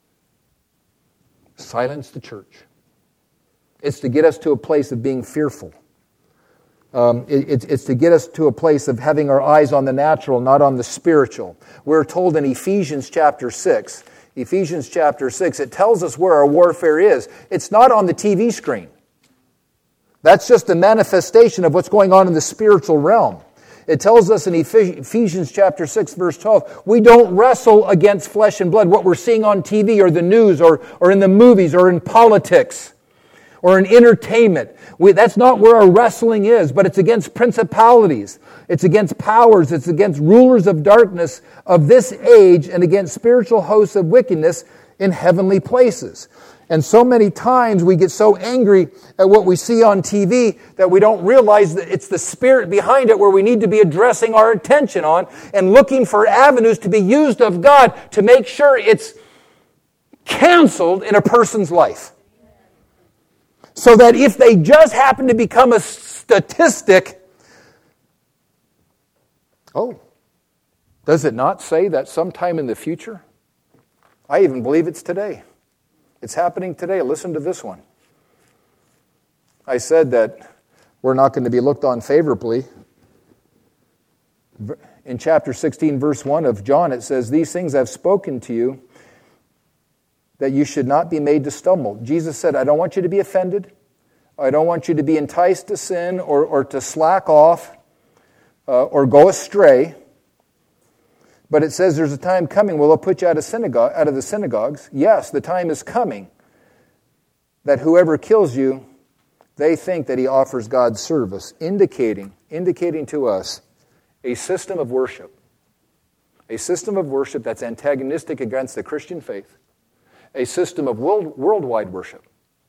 Silence the church. It's to get us to a place of being fearful. Um, it, it's, it's to get us to a place of having our eyes on the natural, not on the spiritual. We're told in Ephesians chapter six, Ephesians chapter six, it tells us where our warfare is. It's not on the T V screen. That's just a manifestation of what's going on in the spiritual realm. It tells us in Ephesians chapter six, verse twelve, we don't wrestle against flesh and blood. What we're seeing on T V or the news or, or in the movies or in politics or in entertainment. We, that's not where our wrestling is, but it's against principalities. It's against powers. It's against rulers of darkness of this age and against spiritual hosts of wickedness in heavenly places. And so many times we get so angry at what we see on T V that we don't realize that it's the spirit behind it where we need to be addressing our attention on and looking for avenues to be used of God to make sure it's canceled in a person's life. So that if they just happen to become a statistic, oh, does it not say that sometime in the future? I even believe it's today. It's happening today. Listen to this one. I said that we're not going to be looked on favorably. In chapter sixteen, verse one of John, it says, "These things I've spoken to you, that you should not be made to stumble." Jesus said, I don't want you to be offended. I don't want you to be enticed to sin or, or to slack off uh, or go astray. But it says there's a time coming where they'll put you out of synagogue, out of the synagogues. Yes, the time is coming that whoever kills you, they think that he offers God service, indicating, indicating to us a system of worship a system of worship that's antagonistic against the Christian faith, a system of world, worldwide worship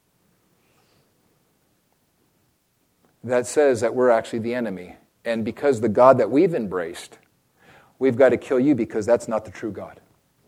that says that we're actually the enemy. And because the God that we've embraced, we've got to kill you because that's not the true God.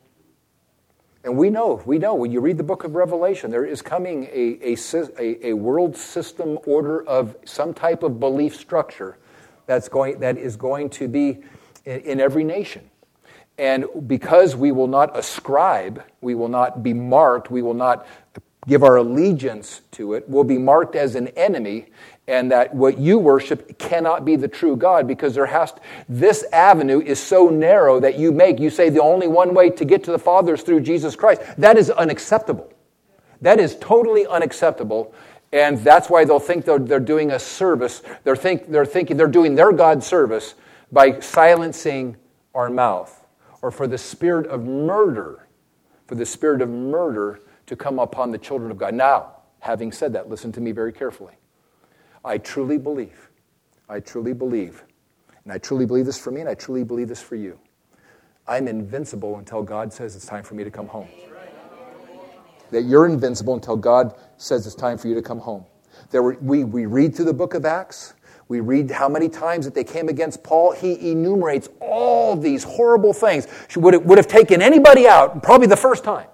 And we know, we know, when you read the book of Revelation, there is coming a, a, a, a world system order of some type of belief structure that's going, that is going to be in, in every nation. And because we will not ascribe, we will not be marked, we will not give our allegiance to it, we'll be marked as an enemy, and that what you worship cannot be the true God, because there has to, this avenue is so narrow that you make, you say the only one way to get to the Father is through Jesus Christ. That is unacceptable. That is totally unacceptable, and that's why they'll think they're, they're doing a service. They're, think, they're thinking they're doing their God service by silencing our mouth, or for the spirit of murder, for the spirit of murder to come upon the children of God. Now, having said that, listen to me very carefully. I truly believe, I truly believe, and I truly believe this for me, and I truly believe this for you. I'm invincible until God says it's time for me to come home. That you're invincible until God says it's time for you to come home. There were, we, we read through the book of Acts. We read how many times that they came against Paul. He enumerates all these horrible things. Would have, would have taken anybody out, probably the first time.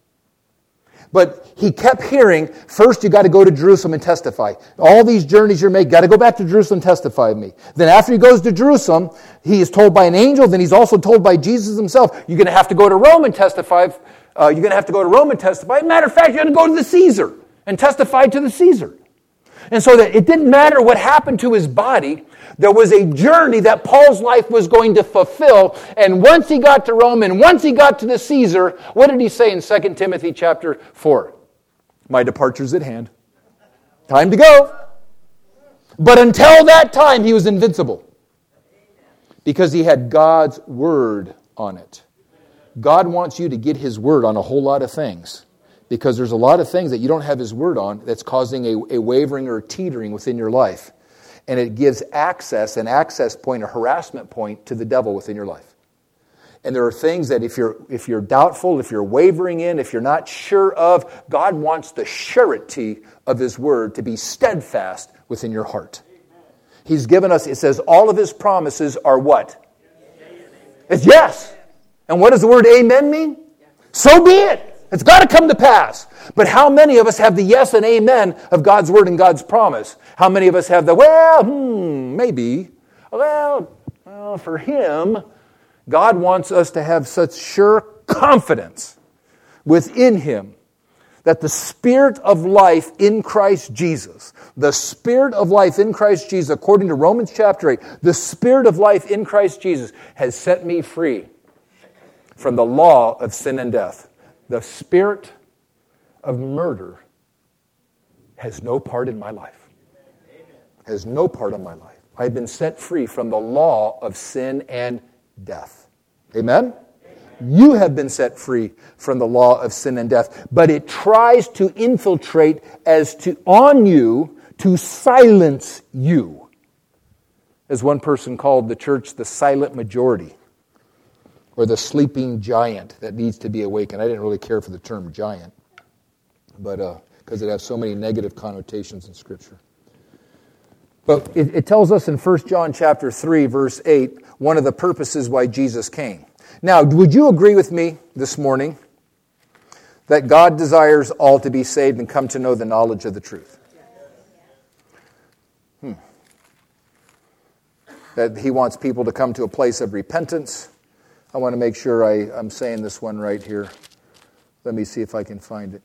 But he kept hearing, first you got to go to Jerusalem and testify. All these journeys you're making, got to go back to Jerusalem and testify to me. Then after he goes to Jerusalem, he is told by an angel, then he's also told by Jesus himself, you're going to have to go to Rome and testify. Uh, you're going to have to go to Rome and testify. Matter of fact, you're going to go to the Caesar and testify to the Caesar. And so that it didn't matter what happened to his body. There was a journey that Paul's life was going to fulfill. And once he got to Rome and once he got to the Caesar, what did he say in Second Timothy chapter four? My departure's at hand. Time to go. But until that time, he was invincible. Because he had God's word on it. God wants you to get his word on a whole lot of things. Because there's a lot of things that you don't have his word on that's causing a, a wavering or a teetering within your life. And it gives access, an access point, a harassment point to the devil within your life. And there are things that if you're if you're doubtful, if you're wavering in, if you're not sure of, God wants the surety of his word to be steadfast within your heart. He's given us, it says, all of his promises are what? It's yes. And what does the word amen mean? So be it. It's got to come to pass. But how many of us have the yes and amen of God's word and God's promise? How many of us have the, well, hmm, maybe. Well, well, for him, God wants us to have such sure confidence within him that the Spirit of life in Christ Jesus, the Spirit of life in Christ Jesus, according to Romans chapter eight, the Spirit of life in Christ Jesus has set me free from the law of sin and death. The spirit of murder has no part in my life. Has no part in my life. I've been set free from the law of sin and death. Amen? You have been set free from the law of sin and death, but it tries to infiltrate as to on you to silence you. As one person called the church the silent majority. Or the sleeping giant that needs to be awakened. I didn't really care for the term giant, but because uh, it has so many negative connotations in Scripture. But it, it tells us in First John chapter three, verse eight, one of the purposes why Jesus came. Now, would you agree with me this morning that God desires all to be saved and come to know the knowledge of the truth? Hmm. That he wants people to come to a place of repentance. I want to make sure I, I'm saying this one right here. Let me see if I can find it.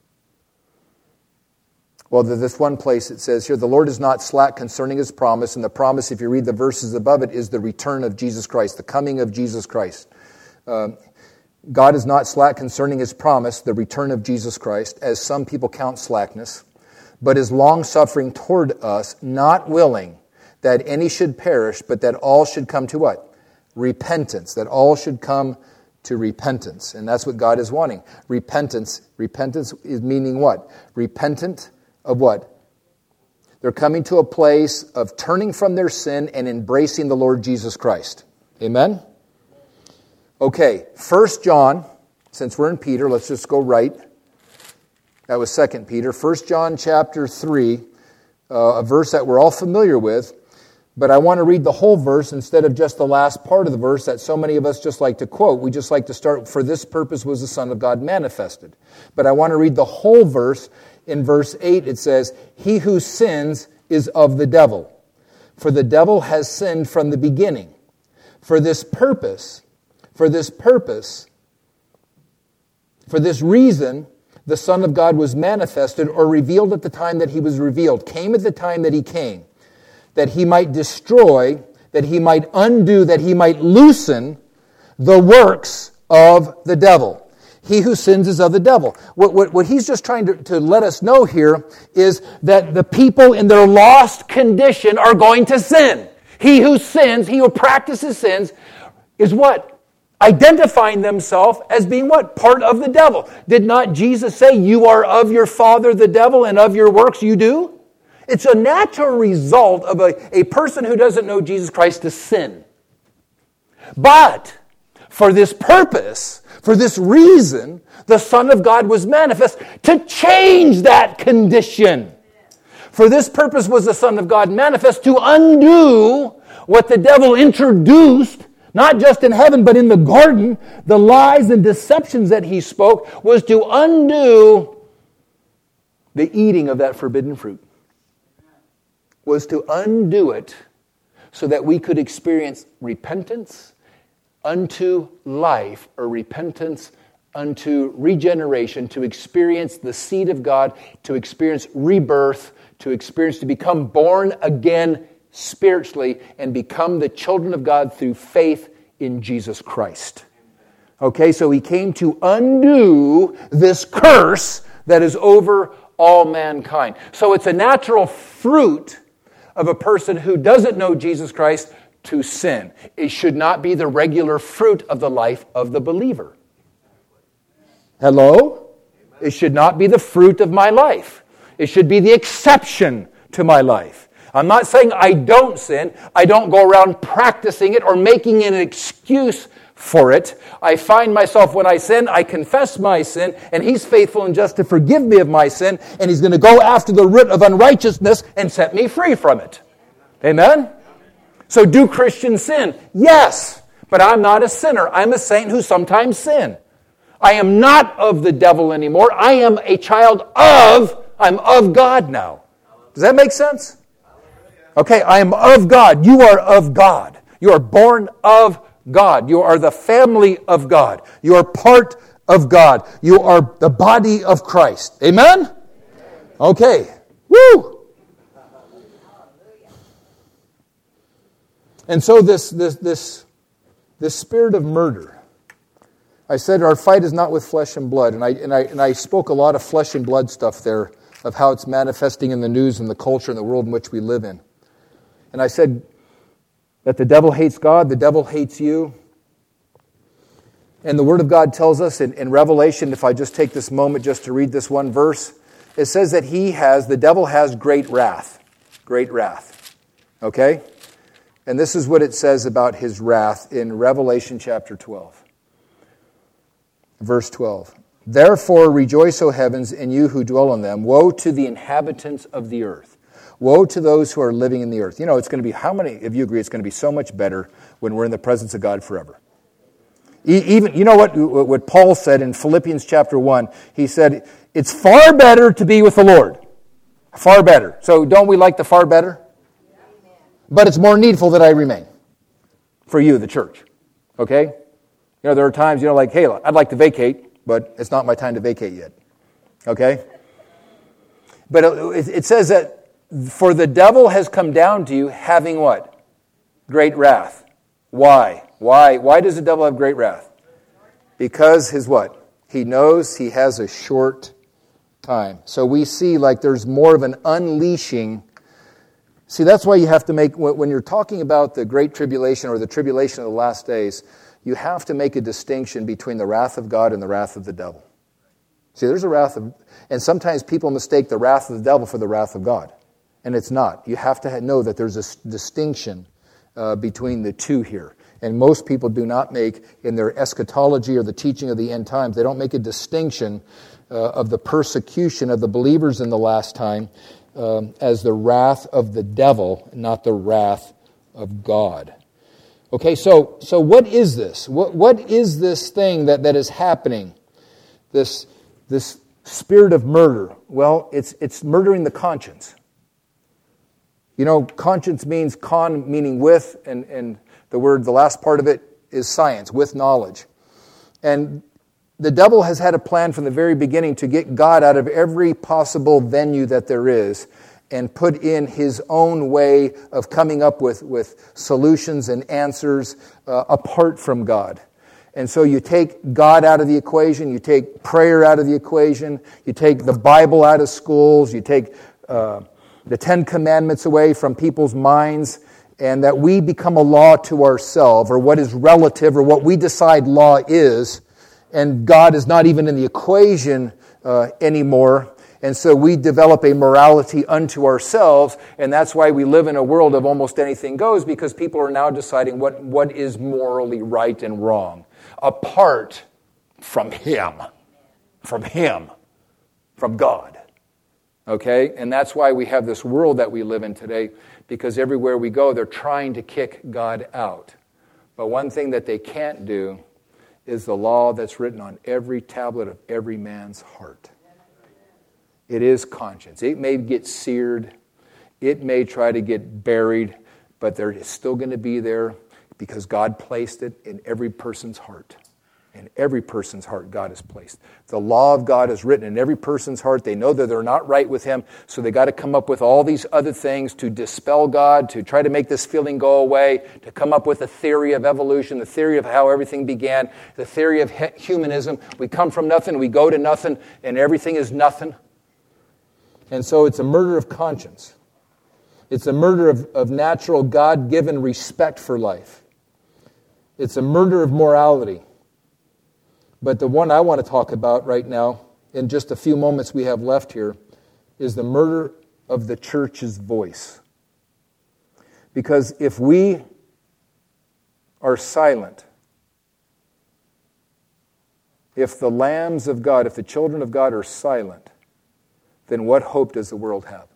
Well, this one place it says here, the Lord is not slack concerning his promise, and the promise, if you read the verses above it, is the return of Jesus Christ, the coming of Jesus Christ. Uh, God is not slack concerning his promise, the return of Jesus Christ, as some people count slackness, but is long-suffering toward us, not willing that any should perish, but that all should come to what? Repentance, that all should come to repentance. And that's what God is wanting. Repentance. Repentance is meaning what? Repentant of what? They're coming to a place of turning from their sin and embracing the Lord Jesus Christ. Amen? Okay, First John, since we're in Peter, let's just go right. That was Second Peter. First John chapter three, uh, a verse that we're all familiar with. But I want to read the whole verse instead of just the last part of the verse that so many of us just like to quote. We just like to start, for this purpose was the Son of God manifested. But I want to read the whole verse. In verse eight it says, he who sins is of the devil, for the devil has sinned from the beginning. For this purpose, for this purpose, for this reason, the Son of God was manifested or revealed at the time that he was revealed, came at the time that he came, that he might destroy, that he might undo, that he might loosen the works of the devil. He who sins is of the devil. What, what, what he's just trying to, to let us know here is that the people in their lost condition are going to sin. He who sins, he who practices sins, is what? Identifying themselves as being what? Part of the devil. Did not Jesus say, you are of your father the devil, and of your works you do? It's a natural result of a, a person who doesn't know Jesus Christ to sin. But for this purpose, for this reason, the Son of God was manifest to change that condition. For this purpose was the Son of God manifest to undo what the devil introduced, not just in heaven, but in the garden. The lies and deceptions that he spoke was to undo the eating of that forbidden fruit. Was to undo it so that we could experience repentance unto life, or repentance unto regeneration, to experience the seed of God, to experience rebirth, to experience, to become born again spiritually and become the children of God through faith in Jesus Christ. Okay, so he came to undo this curse that is over all mankind. So it's a natural fruit of a person who doesn't know Jesus Christ to sin. It should not be the regular fruit of the life of the believer. Hello? It should not be the fruit of my life. It should be the exception to my life. I'm not saying I don't sin. I don't go around practicing it or making an excuse for it. I find myself, when I sin, I confess my sin, and he's faithful and just to forgive me of my sin, and he's going to go after the root of unrighteousness and set me free from it. Amen? So do Christians sin? Yes, but I'm not a sinner. I'm a saint who sometimes sin. I am not of the devil anymore. I am a child of, I'm of God now. Does that make sense? Okay, I am of God. You are of God. You are born of God. You are the family of God. You are part of God. You are the body of Christ. Amen? Okay. Woo! And so this, this, this, this spirit of murder, I said our fight is not with flesh and blood, and I, and I, and I spoke a lot of flesh and blood stuff there of how it's manifesting in the news and the culture and the world in which we live in. And I said that the devil hates God, the devil hates you. And the Word of God tells us in, in Revelation, if I just take this moment just to read this one verse, it says that he has, the devil has great wrath. Great wrath. Okay? And this is what it says about his wrath in Revelation chapter twelve. Verse twelve. Therefore rejoice, O heavens, and you who dwell on them. Woe to the inhabitants of the earth. Woe to those who are living in the earth. You know, it's going to be, how many of you agree it's going to be so much better when we're in the presence of God forever? Even, you know what, what Paul said in Philippians chapter one? He said, it's far better to be with the Lord. Far better. So don't we like the far better? But it's more needful that I remain. For you, the church. Okay? You know, there are times, you know, like, hey, I'd like to vacate, but it's not my time to vacate yet. Okay? But it, it says that for the devil has come down to you having what? Great wrath. Why? Why? Why does the devil have great wrath? Because his what? He knows he has a short time. So we see like there's more of an unleashing. See, that's why you have to make, when you're talking about the great tribulation or the tribulation of the last days, you have to make a distinction between the wrath of God and the wrath of the devil. See, there's a wrath of, and sometimes people mistake the wrath of the devil for the wrath of God. And it's not. You have to know that there's a distinction uh, between the two here. And most people do not make, in their eschatology or the teaching of the end times, they don't make a distinction uh, of the persecution of the believers in the last time um, as the wrath of the devil, not the wrath of God. Okay, so so what is this? What what is this thing that, that is happening? This this spirit of murder. Well, it's it's murdering the conscience. You know, conscience means con, meaning with, and, and the word, the last part of it is science, with knowledge. And the devil has had a plan from the very beginning to get God out of every possible venue that there is and put in his own way of coming up with, with solutions and answers uh, apart from God. And so you take God out of the equation, you take prayer out of the equation, you take the Bible out of schools, you take uh, the Ten Commandments away from people's minds, and that we become a law to ourselves, or what is relative, or what we decide law is, and God is not even in the equation uh, anymore. And so we develop a morality unto ourselves, and that's why we live in a world of almost anything goes, because people are now deciding what, what is morally right and wrong, apart from Him, from Him, from God. Okay? And that's why we have this world that we live in today, because everywhere we go, they're trying to kick God out. But one thing that they can't do is the law that's written on every tablet of every man's heart. It is conscience. It may get seared. It may try to get buried, but there is still going to be there because God placed it in every person's heart. In every person's heart, God has placed. The law of God is written in every person's heart. They know that they're not right with Him, so they got to come up with all these other things to dispel God, to try to make this feeling go away, to come up with a theory of evolution, the theory of how everything began, the theory of humanism. We come from nothing, we go to nothing, and everything is nothing. And so it's a murder of conscience. It's a murder of, of natural, God-given respect for life. It's a murder of morality. But the one I want to talk about right now, in just a few moments we have left here, is the murder of the church's voice. Because if we are silent, if the lambs of God, if the children of God are silent, then what hope does the world have?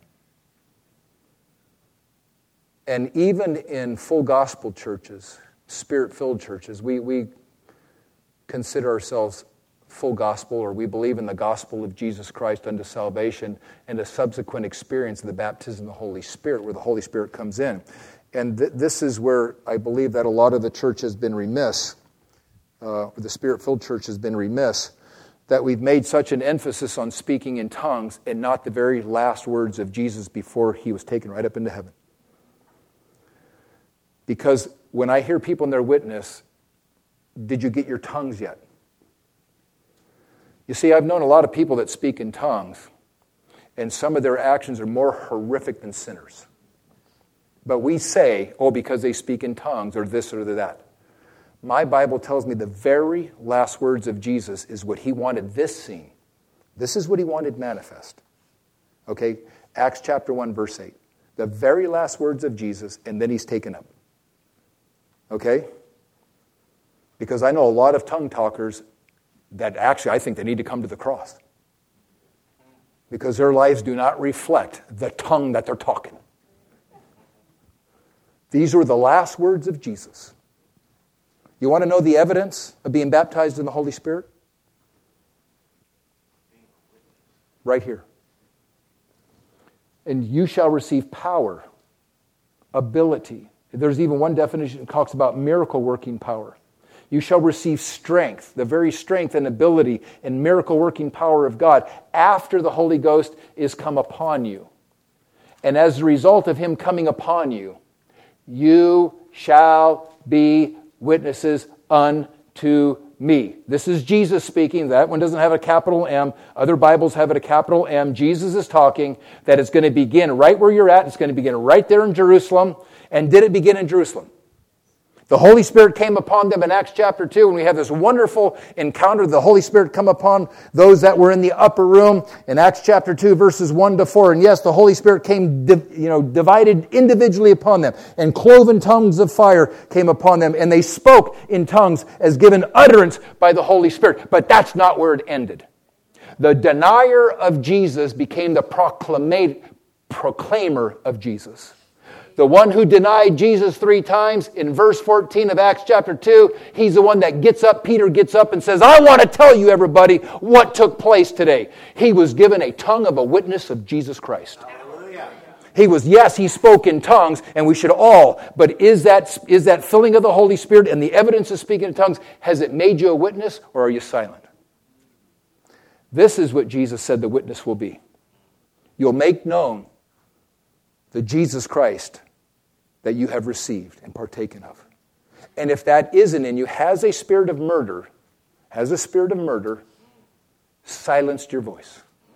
And even in full gospel churches, Spirit-filled churches, we, we consider ourselves full gospel, or we believe in the gospel of Jesus Christ unto salvation and a subsequent experience of the baptism of the Holy Spirit, where the Holy Spirit comes in. And th- this is where I believe that a lot of the church has been remiss, uh, the Spirit-filled church has been remiss, that we've made such an emphasis on speaking in tongues and not the very last words of Jesus before He was taken right up into heaven. Because when I hear people in their witness, did you get your tongues yet? You see, I've known a lot of people that speak in tongues, and some of their actions are more horrific than sinners. But we say, oh, because they speak in tongues, or this or that. My Bible tells me the very last words of Jesus is what He wanted this seen. This is what He wanted manifest. Okay? Acts chapter one, verse eight. The very last words of Jesus, and then He's taken up. Okay? Because I know a lot of tongue talkers that actually I think they need to come to the cross. Because their lives do not reflect the tongue that they're talking. These were the last words of Jesus. You want to know the evidence of being baptized in the Holy Spirit? Right here. And you shall receive power, ability. There's even one definition that talks about miracle-working power. You shall receive strength, the very strength and ability and miracle-working power of God after the Holy Ghost is come upon you. And as a result of Him coming upon you, you shall be witnesses unto me. This is Jesus speaking. That one doesn't have a capital M. Other Bibles have it a capital M. Jesus is talking that it's going to begin right where you're at. It's going to begin right there in Jerusalem. And did it begin in Jerusalem? The Holy Spirit came upon them in Acts chapter two, and we have this wonderful encounter. The Holy Spirit come upon those that were in the upper room in Acts chapter two, verses one to four. And yes, the Holy Spirit came, you know, divided individually upon them, and cloven tongues of fire came upon them, and they spoke in tongues as given utterance by the Holy Spirit. But that's not where it ended. The denier of Jesus became the proclamate, proclaimer of Jesus. The one who denied Jesus three times, in verse fourteen of Acts chapter two, he's the one that gets up, Peter gets up and says, I want to tell you, everybody, what took place today. He was given a tongue of a witness of Jesus Christ. Hallelujah. He was, yes, he spoke in tongues, and we should all, but is that, is that filling of the Holy Spirit and the evidence of speaking in tongues, has it made you a witness, or are you silent? This is what Jesus said the witness will be. You'll make known the Jesus Christ that you have received and partaken of. And if that isn't in you, has a spirit of murder, has a spirit of murder, silenced your voice.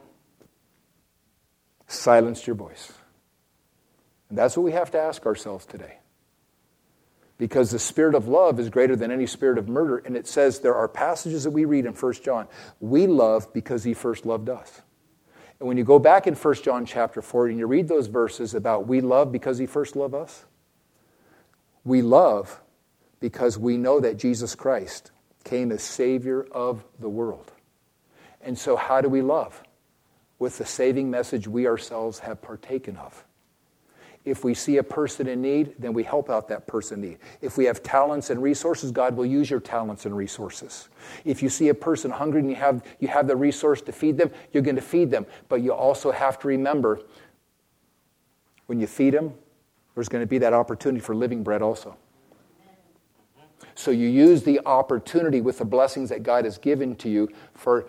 Silenced your voice. And that's what we have to ask ourselves today. Because the spirit of love is greater than any spirit of murder. And it says there are passages that we read in First John. We love because he first loved us. And when you go back in First John chapter four and you read those verses about we love because he first loved us, we love because we know that Jesus Christ came as Savior of the world. And so how do we love? With the saving message we ourselves have partaken of. If we see a person in need, then we help out that person in need. If we have talents and resources, God will use your talents and resources. If you see a person hungry and you have, you have the resource to feed them, you're going to feed them. But you also have to remember, when you feed them, there's going to be that opportunity for living bread also. So you use the opportunity with the blessings that God has given to you for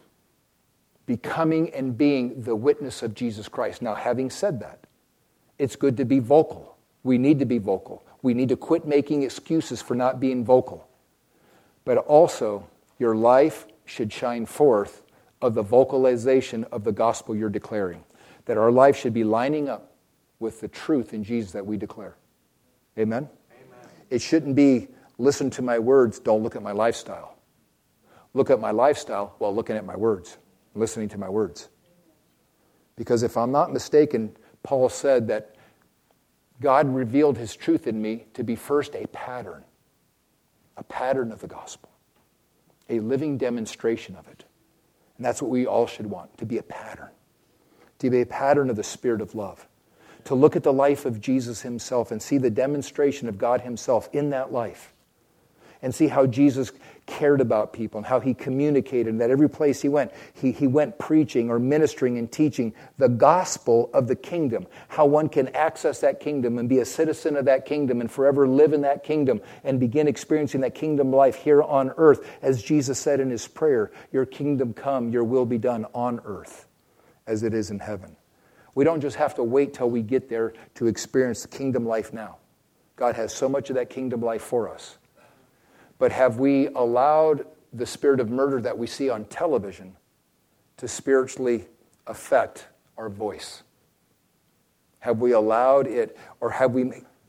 becoming and being the witness of Jesus Christ. Now, having said that, it's good to be vocal. We need to be vocal. We need to quit making excuses for not being vocal. But also, your life should shine forth of the vocalization of the gospel you're declaring. That our life should be lining up with the truth in Jesus that we declare. Amen? Amen. It shouldn't be, listen to my words, don't look at my lifestyle. Look at my lifestyle while looking at my words, listening to my words. Because if I'm not mistaken, Paul said that God revealed his truth in me to be first a pattern, a pattern of the gospel, a living demonstration of it. And that's what we all should want, to be a pattern, to be a pattern of the spirit of love, to look at the life of Jesus himself and see the demonstration of God himself in that life, and see how Jesus cared about people and how he communicated, and that every place he went, he, he went preaching or ministering and teaching the gospel of the kingdom, how one can access that kingdom and be a citizen of that kingdom and forever live in that kingdom and begin experiencing that kingdom life here on earth. As Jesus said in his prayer, your kingdom come, your will be done on earth as it is in heaven. We don't just have to wait till we get there to experience the kingdom life now. God has so much of that kingdom life for us. But have we allowed the spirit of murder that we see on television to spiritually affect our voice? Have we allowed it, or have we,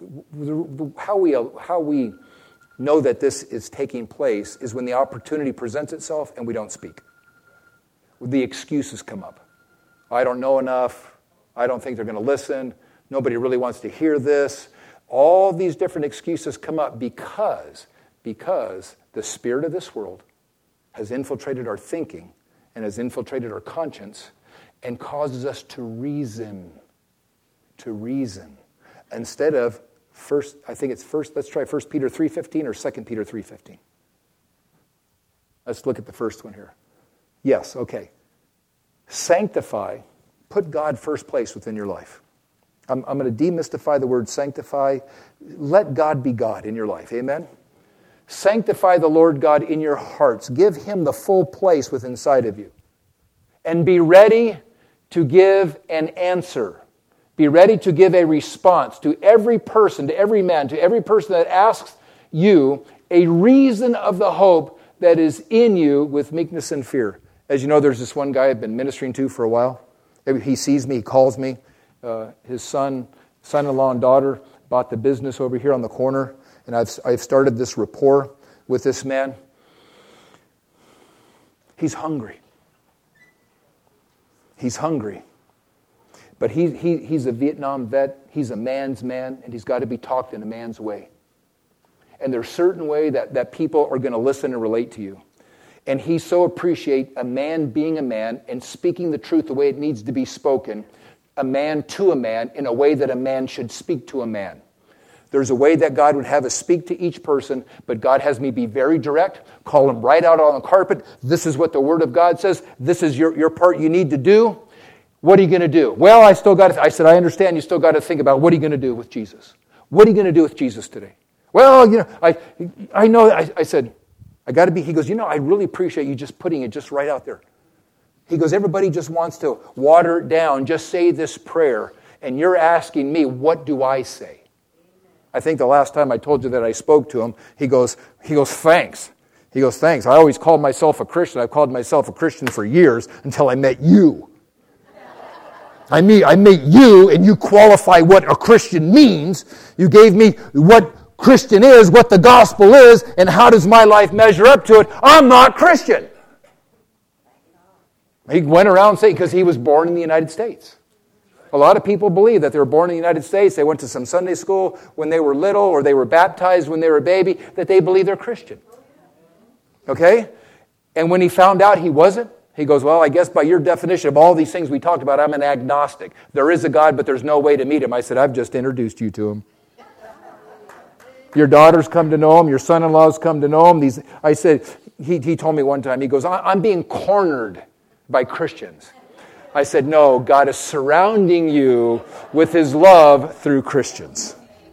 how we, how we know that this is taking place is when the opportunity presents itself and we don't speak. The excuses come up. I don't know enough. I don't think they're going to listen. Nobody really wants to hear this. All these different excuses come up because Because the spirit of this world has infiltrated our thinking and has infiltrated our conscience and causes us to reason, to reason. Instead of, first, I think it's first, let's try First Peter three fifteen or Second Peter three fifteen. Let's look at the first one here. Yes, okay. Sanctify, put God first place within your life. I'm, I'm going to demystify the word sanctify. Let God be God in your life, amen? Sanctify the Lord God in your hearts. Give him the full place within inside of you. And be ready to give an answer. Be ready to give a response to every person, to every man, to every person that asks you a reason of the hope that is in you with meekness and fear. As you know, there's this one guy I've been ministering to for a while. He sees me, he calls me. Uh, his son, son-in-law and daughter bought the business over here on the corner. and I've, I've started this rapport with this man. He's hungry. He's hungry. But he, he, he's a Vietnam vet. He's a man's man, and he's got to be talked in a man's way. And there's a certain way that, that people are going to listen and relate to you. And he so appreciates a man being a man and speaking the truth the way it needs to be spoken, a man to a man in a way that a man should speak to a man. There's a way that God would have us speak to each person, but God has me be very direct, call them right out on the carpet. This is what the Word of God says. This is your, your part you need to do. What are you going to do? Well, I still got to, I said, I understand you still got to think about what are you going to do with Jesus? What are you going to do with Jesus today? Well, you know, I I know, I, I said, I got to be, he goes, you know, I really appreciate you just putting it just right out there. He goes, everybody just wants to water it down, just say this prayer, and you're asking me, what do I say? I think the last time I told you that I spoke to him, he goes, he goes, thanks. He goes, thanks. I always called myself a Christian. I've called myself a Christian for years until I met you. I meet, I meet you, and you qualify what a Christian means. You gave me what Christian is, what the gospel is, and how does my life measure up to it? I'm not Christian. He went around saying, because he was born in the United States. A lot of people believe that they were born in the United States, they went to some Sunday school when they were little, or they were baptized when they were a baby, that they believe they're Christian. Okay? And when he found out he wasn't, he goes, well, I guess by your definition of all these things we talked about, I'm an agnostic. There is a God, but there's no way to meet him. I said, I've just introduced you to him. Your daughters come to know him. Your son-in-laws come to know him. These, I said, he, he told me one time, he goes, I'm being cornered by Christians. I said, no, God is surrounding you with his love through Christians.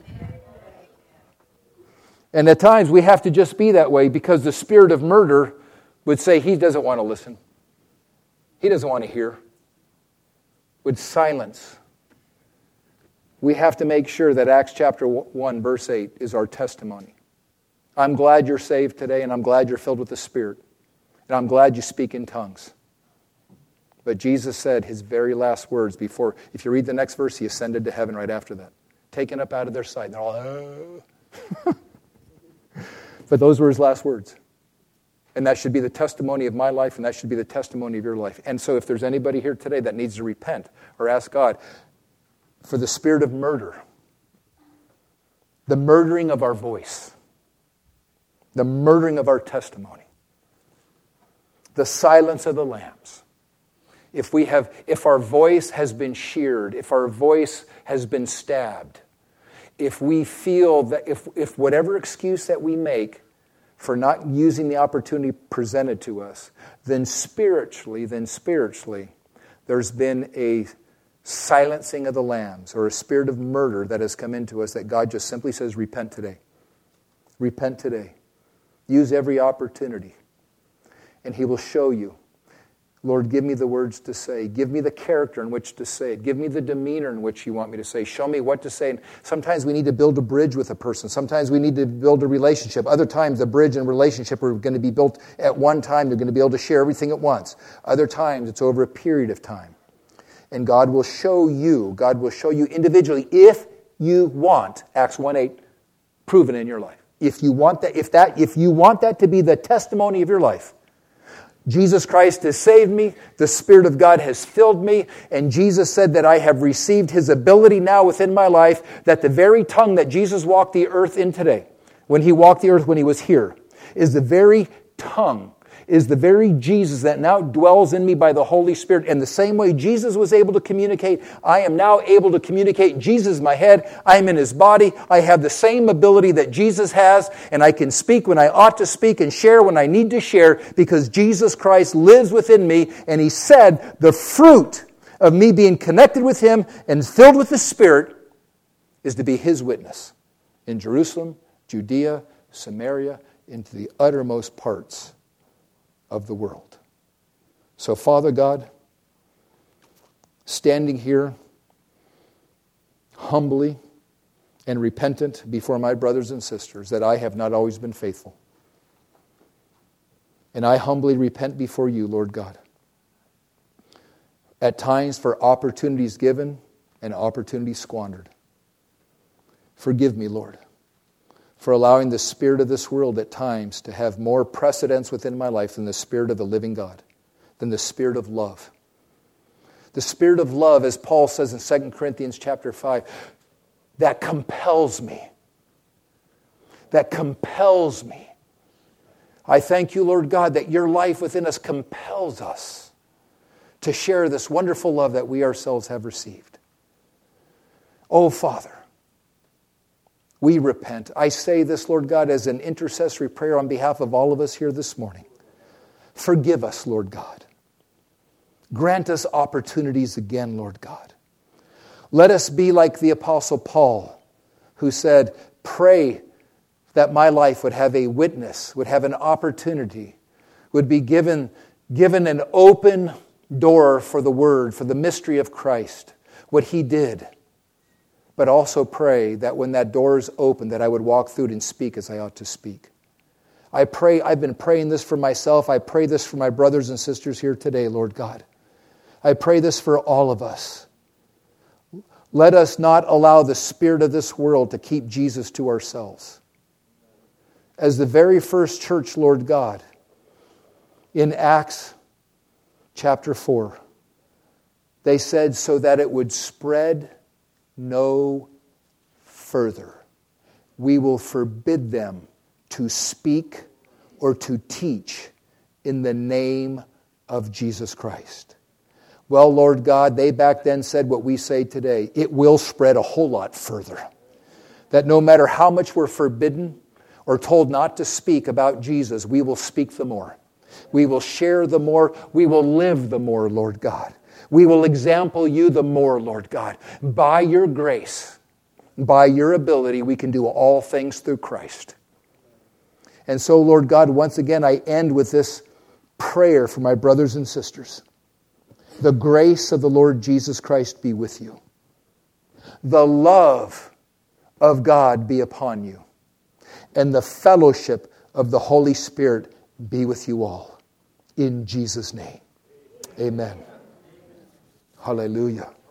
And at times we have to just be that way because the spirit of murder would say he doesn't want to listen. He doesn't want to hear. Would silence. We have to make sure that Acts chapter one, verse eight is our testimony. I'm glad you're saved today, and I'm glad you're filled with the Spirit. And I'm glad you speak in tongues. But Jesus said his very last words before, if you read the next verse, he ascended to heaven right after that. Taken up out of their sight. They're all, oh. But those were his last words. And that should be the testimony of my life, and that should be the testimony of your life. And so if there's anybody here today that needs to repent or ask God for the spirit of murder, the murdering of our voice, the murdering of our testimony, the silence of the lambs. If we have, if our voice has been sheared, if our voice has been stabbed, if we feel that, if, if whatever excuse that we make for not using the opportunity presented to us, then spiritually, then spiritually, there's been a silencing of the lambs or a spirit of murder that has come into us that God just simply says, repent today. Repent today. Use every opportunity. And he will show you. Lord, give me the words to say. Give me the character in which to say it. Give me the demeanor in which you want me to say. Show me what to say. And sometimes we need to build a bridge with a person. Sometimes we need to build a relationship. Other times the bridge and relationship are going to be built at one time. They're going to be able to share everything at once. Other times it's over a period of time. And God will show you, God will show you individually if you want, Acts one eight, proven in your life. If you want that, if that, if you want that to be the testimony of your life, Jesus Christ has saved me, the Spirit of God has filled me, and Jesus said that I have received his ability now within my life, that the very tongue that Jesus walked the earth in today, when he walked the earth when he was here, is the very tongue, is the very Jesus that now dwells in me by the Holy Spirit. And the same way Jesus was able to communicate, I am now able to communicate. Jesus is my head. I am in his body. I have the same ability that Jesus has, and I can speak when I ought to speak and share when I need to share because Jesus Christ lives within me. And he said the fruit of me being connected with him and filled with the Spirit is to be his witness in Jerusalem, Judea, Samaria, into the uttermost parts of the world. So, Father God, standing here humbly and repentant before my brothers and sisters that I have not always been faithful. And I humbly repent before you, Lord God, at times for opportunities given and opportunities squandered. Forgive me, Lord. for allowing the spirit of this world at times to have more precedence within my life than the spirit of the living God, than the spirit of love. The spirit of love, as Paul says in Second Corinthians chapter five, that compels me. That compels me. I thank you, Lord God, that your life within us compels us to share this wonderful love that we ourselves have received. Oh, Father, we repent. I say this, Lord God, as an intercessory prayer on behalf of all of us here this morning. Forgive us, Lord God. Grant us opportunities again, Lord God. Let us be like the Apostle Paul, who said, pray that my life would have a witness, would have an opportunity, would be given, given an open door for the word, for the mystery of Christ, what he did. But also pray that when that door is open, that I would walk through it and speak as I ought to speak. I pray, I've been praying this for myself. I pray this for my brothers and sisters here today, Lord God. I pray this for all of us. Let us not allow the spirit of this world to keep Jesus to ourselves. As the very first church, Lord God, in Acts chapter four, they said, so that it would spread no further, we will forbid them to speak or to teach in the name of Jesus Christ. Well, Lord God, they back then said what we say today. It will spread a whole lot further. That no matter how much we're forbidden or told not to speak about Jesus, we will speak the more. We will share the more. We will live the more, Lord God. We will example you the more, Lord God. By your grace, by your ability, we can do all things through Christ. And so, Lord God, once again, I end with this prayer for my brothers and sisters. The grace of the Lord Jesus Christ be with you. The love of God be upon you. And the fellowship of the Holy Spirit be with you all. In Jesus' name. Amen. Hallelujah.